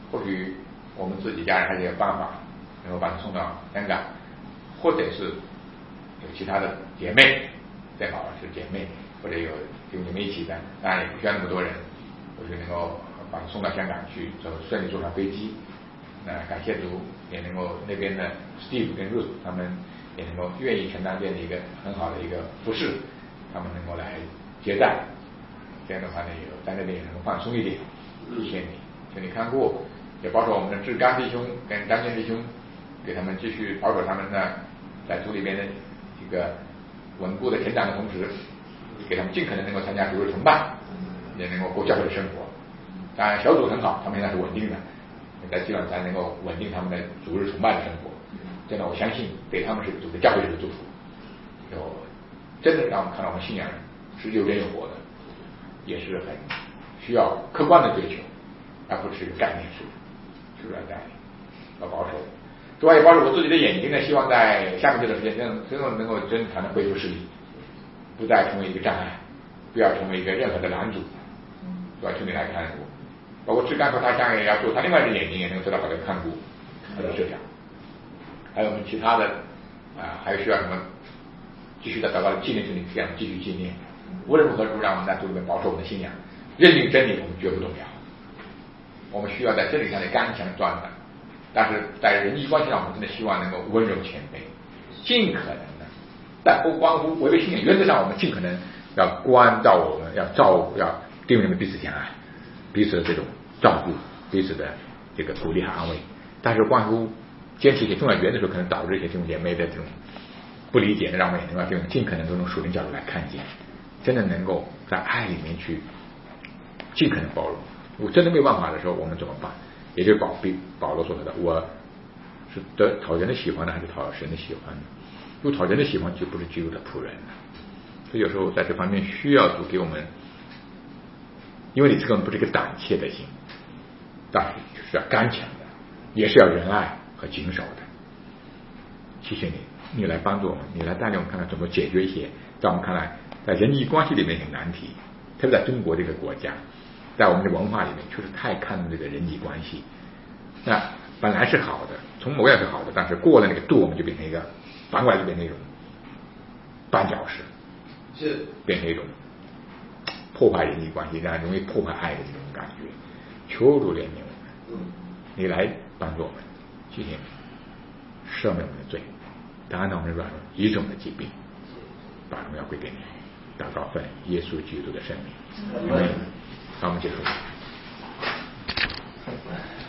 或许我们自己家人还是有办法能够把他送到香港，或者是有其他的姐妹，最好是姐妹或者有有你们一起的，当然也不需要那么多人，或许能够把他送到香港去，走顺利坐上飞机。那感谢主，也能够那边的 Steve 跟 Ruth 他们也能够愿意承担这样的一个很好的一个服侍，他们能够来接待，这样的话呢，有在那边也能够放松一点。谢谢你，请你看顾，也保守我们的志刚弟兄跟张健弟兄，给他们继续保守他们呢，在主里面的一个稳固的成长的同时，给他们尽可能能够参加主日崇拜，也能够过教会的生活。当然小组很好，他们现在是稳定的，在基本上能够稳定他们的主日崇拜的生活。真的，我相信对他们是主的教会是个祝福。有真的让我们看到我们信仰是有真有活的，也是很需要客观的追求，而不是一个概念式的，是不是带领要保守？主要也保守我自己的眼睛呢，希望在下面这段时间真真的能够真才能恢复视力，不再成为一个障碍，不要成为一个任何的拦阻。主要求你来看顾，包括志刚说他将来也要做他另外一只眼睛也能够得到好的看顾他的设想，还有我们其他的啊，还有需要什么继续的祷告的纪念，你这样继续纪念。无论如何，主让我们在主里面保守我们的信仰，认定真理我们绝不动摇。我们需要在真理上的刚强壮胆，但是在人际关系上，我们真的希望能够温柔谦卑，尽可能的，但不关乎违背信仰原则上，我们尽可能要关照我们，要照顾，要弟兄们彼此相爱，彼此的这种照顾，彼此的这个鼓励和安慰。但是关乎坚持一些重要原则的时候，可能导致一些弟兄姐妹的这种不理解的，让我们也能够尽可能从属灵角度来看见，真的能够在爱里面去尽可能包容。我真的没有办法的时候，我们怎么办？也就是保庇保罗说的，我是得讨人的喜欢呢，还是讨神的喜欢呢？如果讨人的喜欢，就不是基督的仆人了。所以有时候在这方面需要主给我们，因为你这个不是一个胆怯的心，但是是要刚强的，也是要仁爱和谨守的。谢谢你，你来帮助我们，你来带领我们看看怎么解决一些在我们看来在人际关系里面的难题，特别在中国这个国家，在我们的文化里面确实太看重这个人际关系。那本来是好的，从模样是好的，但是过了那个度，我们就变成一个反过来就变成一种绊脚石，是变成一种破坏人际关系，让人容易破坏爱的这种感觉。求主怜悯我们，你来帮助我们，谢谢你赦免我们的罪，担当我们的软弱，医治我们的疾病，把荣耀归给你。祷告奉耶稣基督的圣名，阿门。好，我们结束。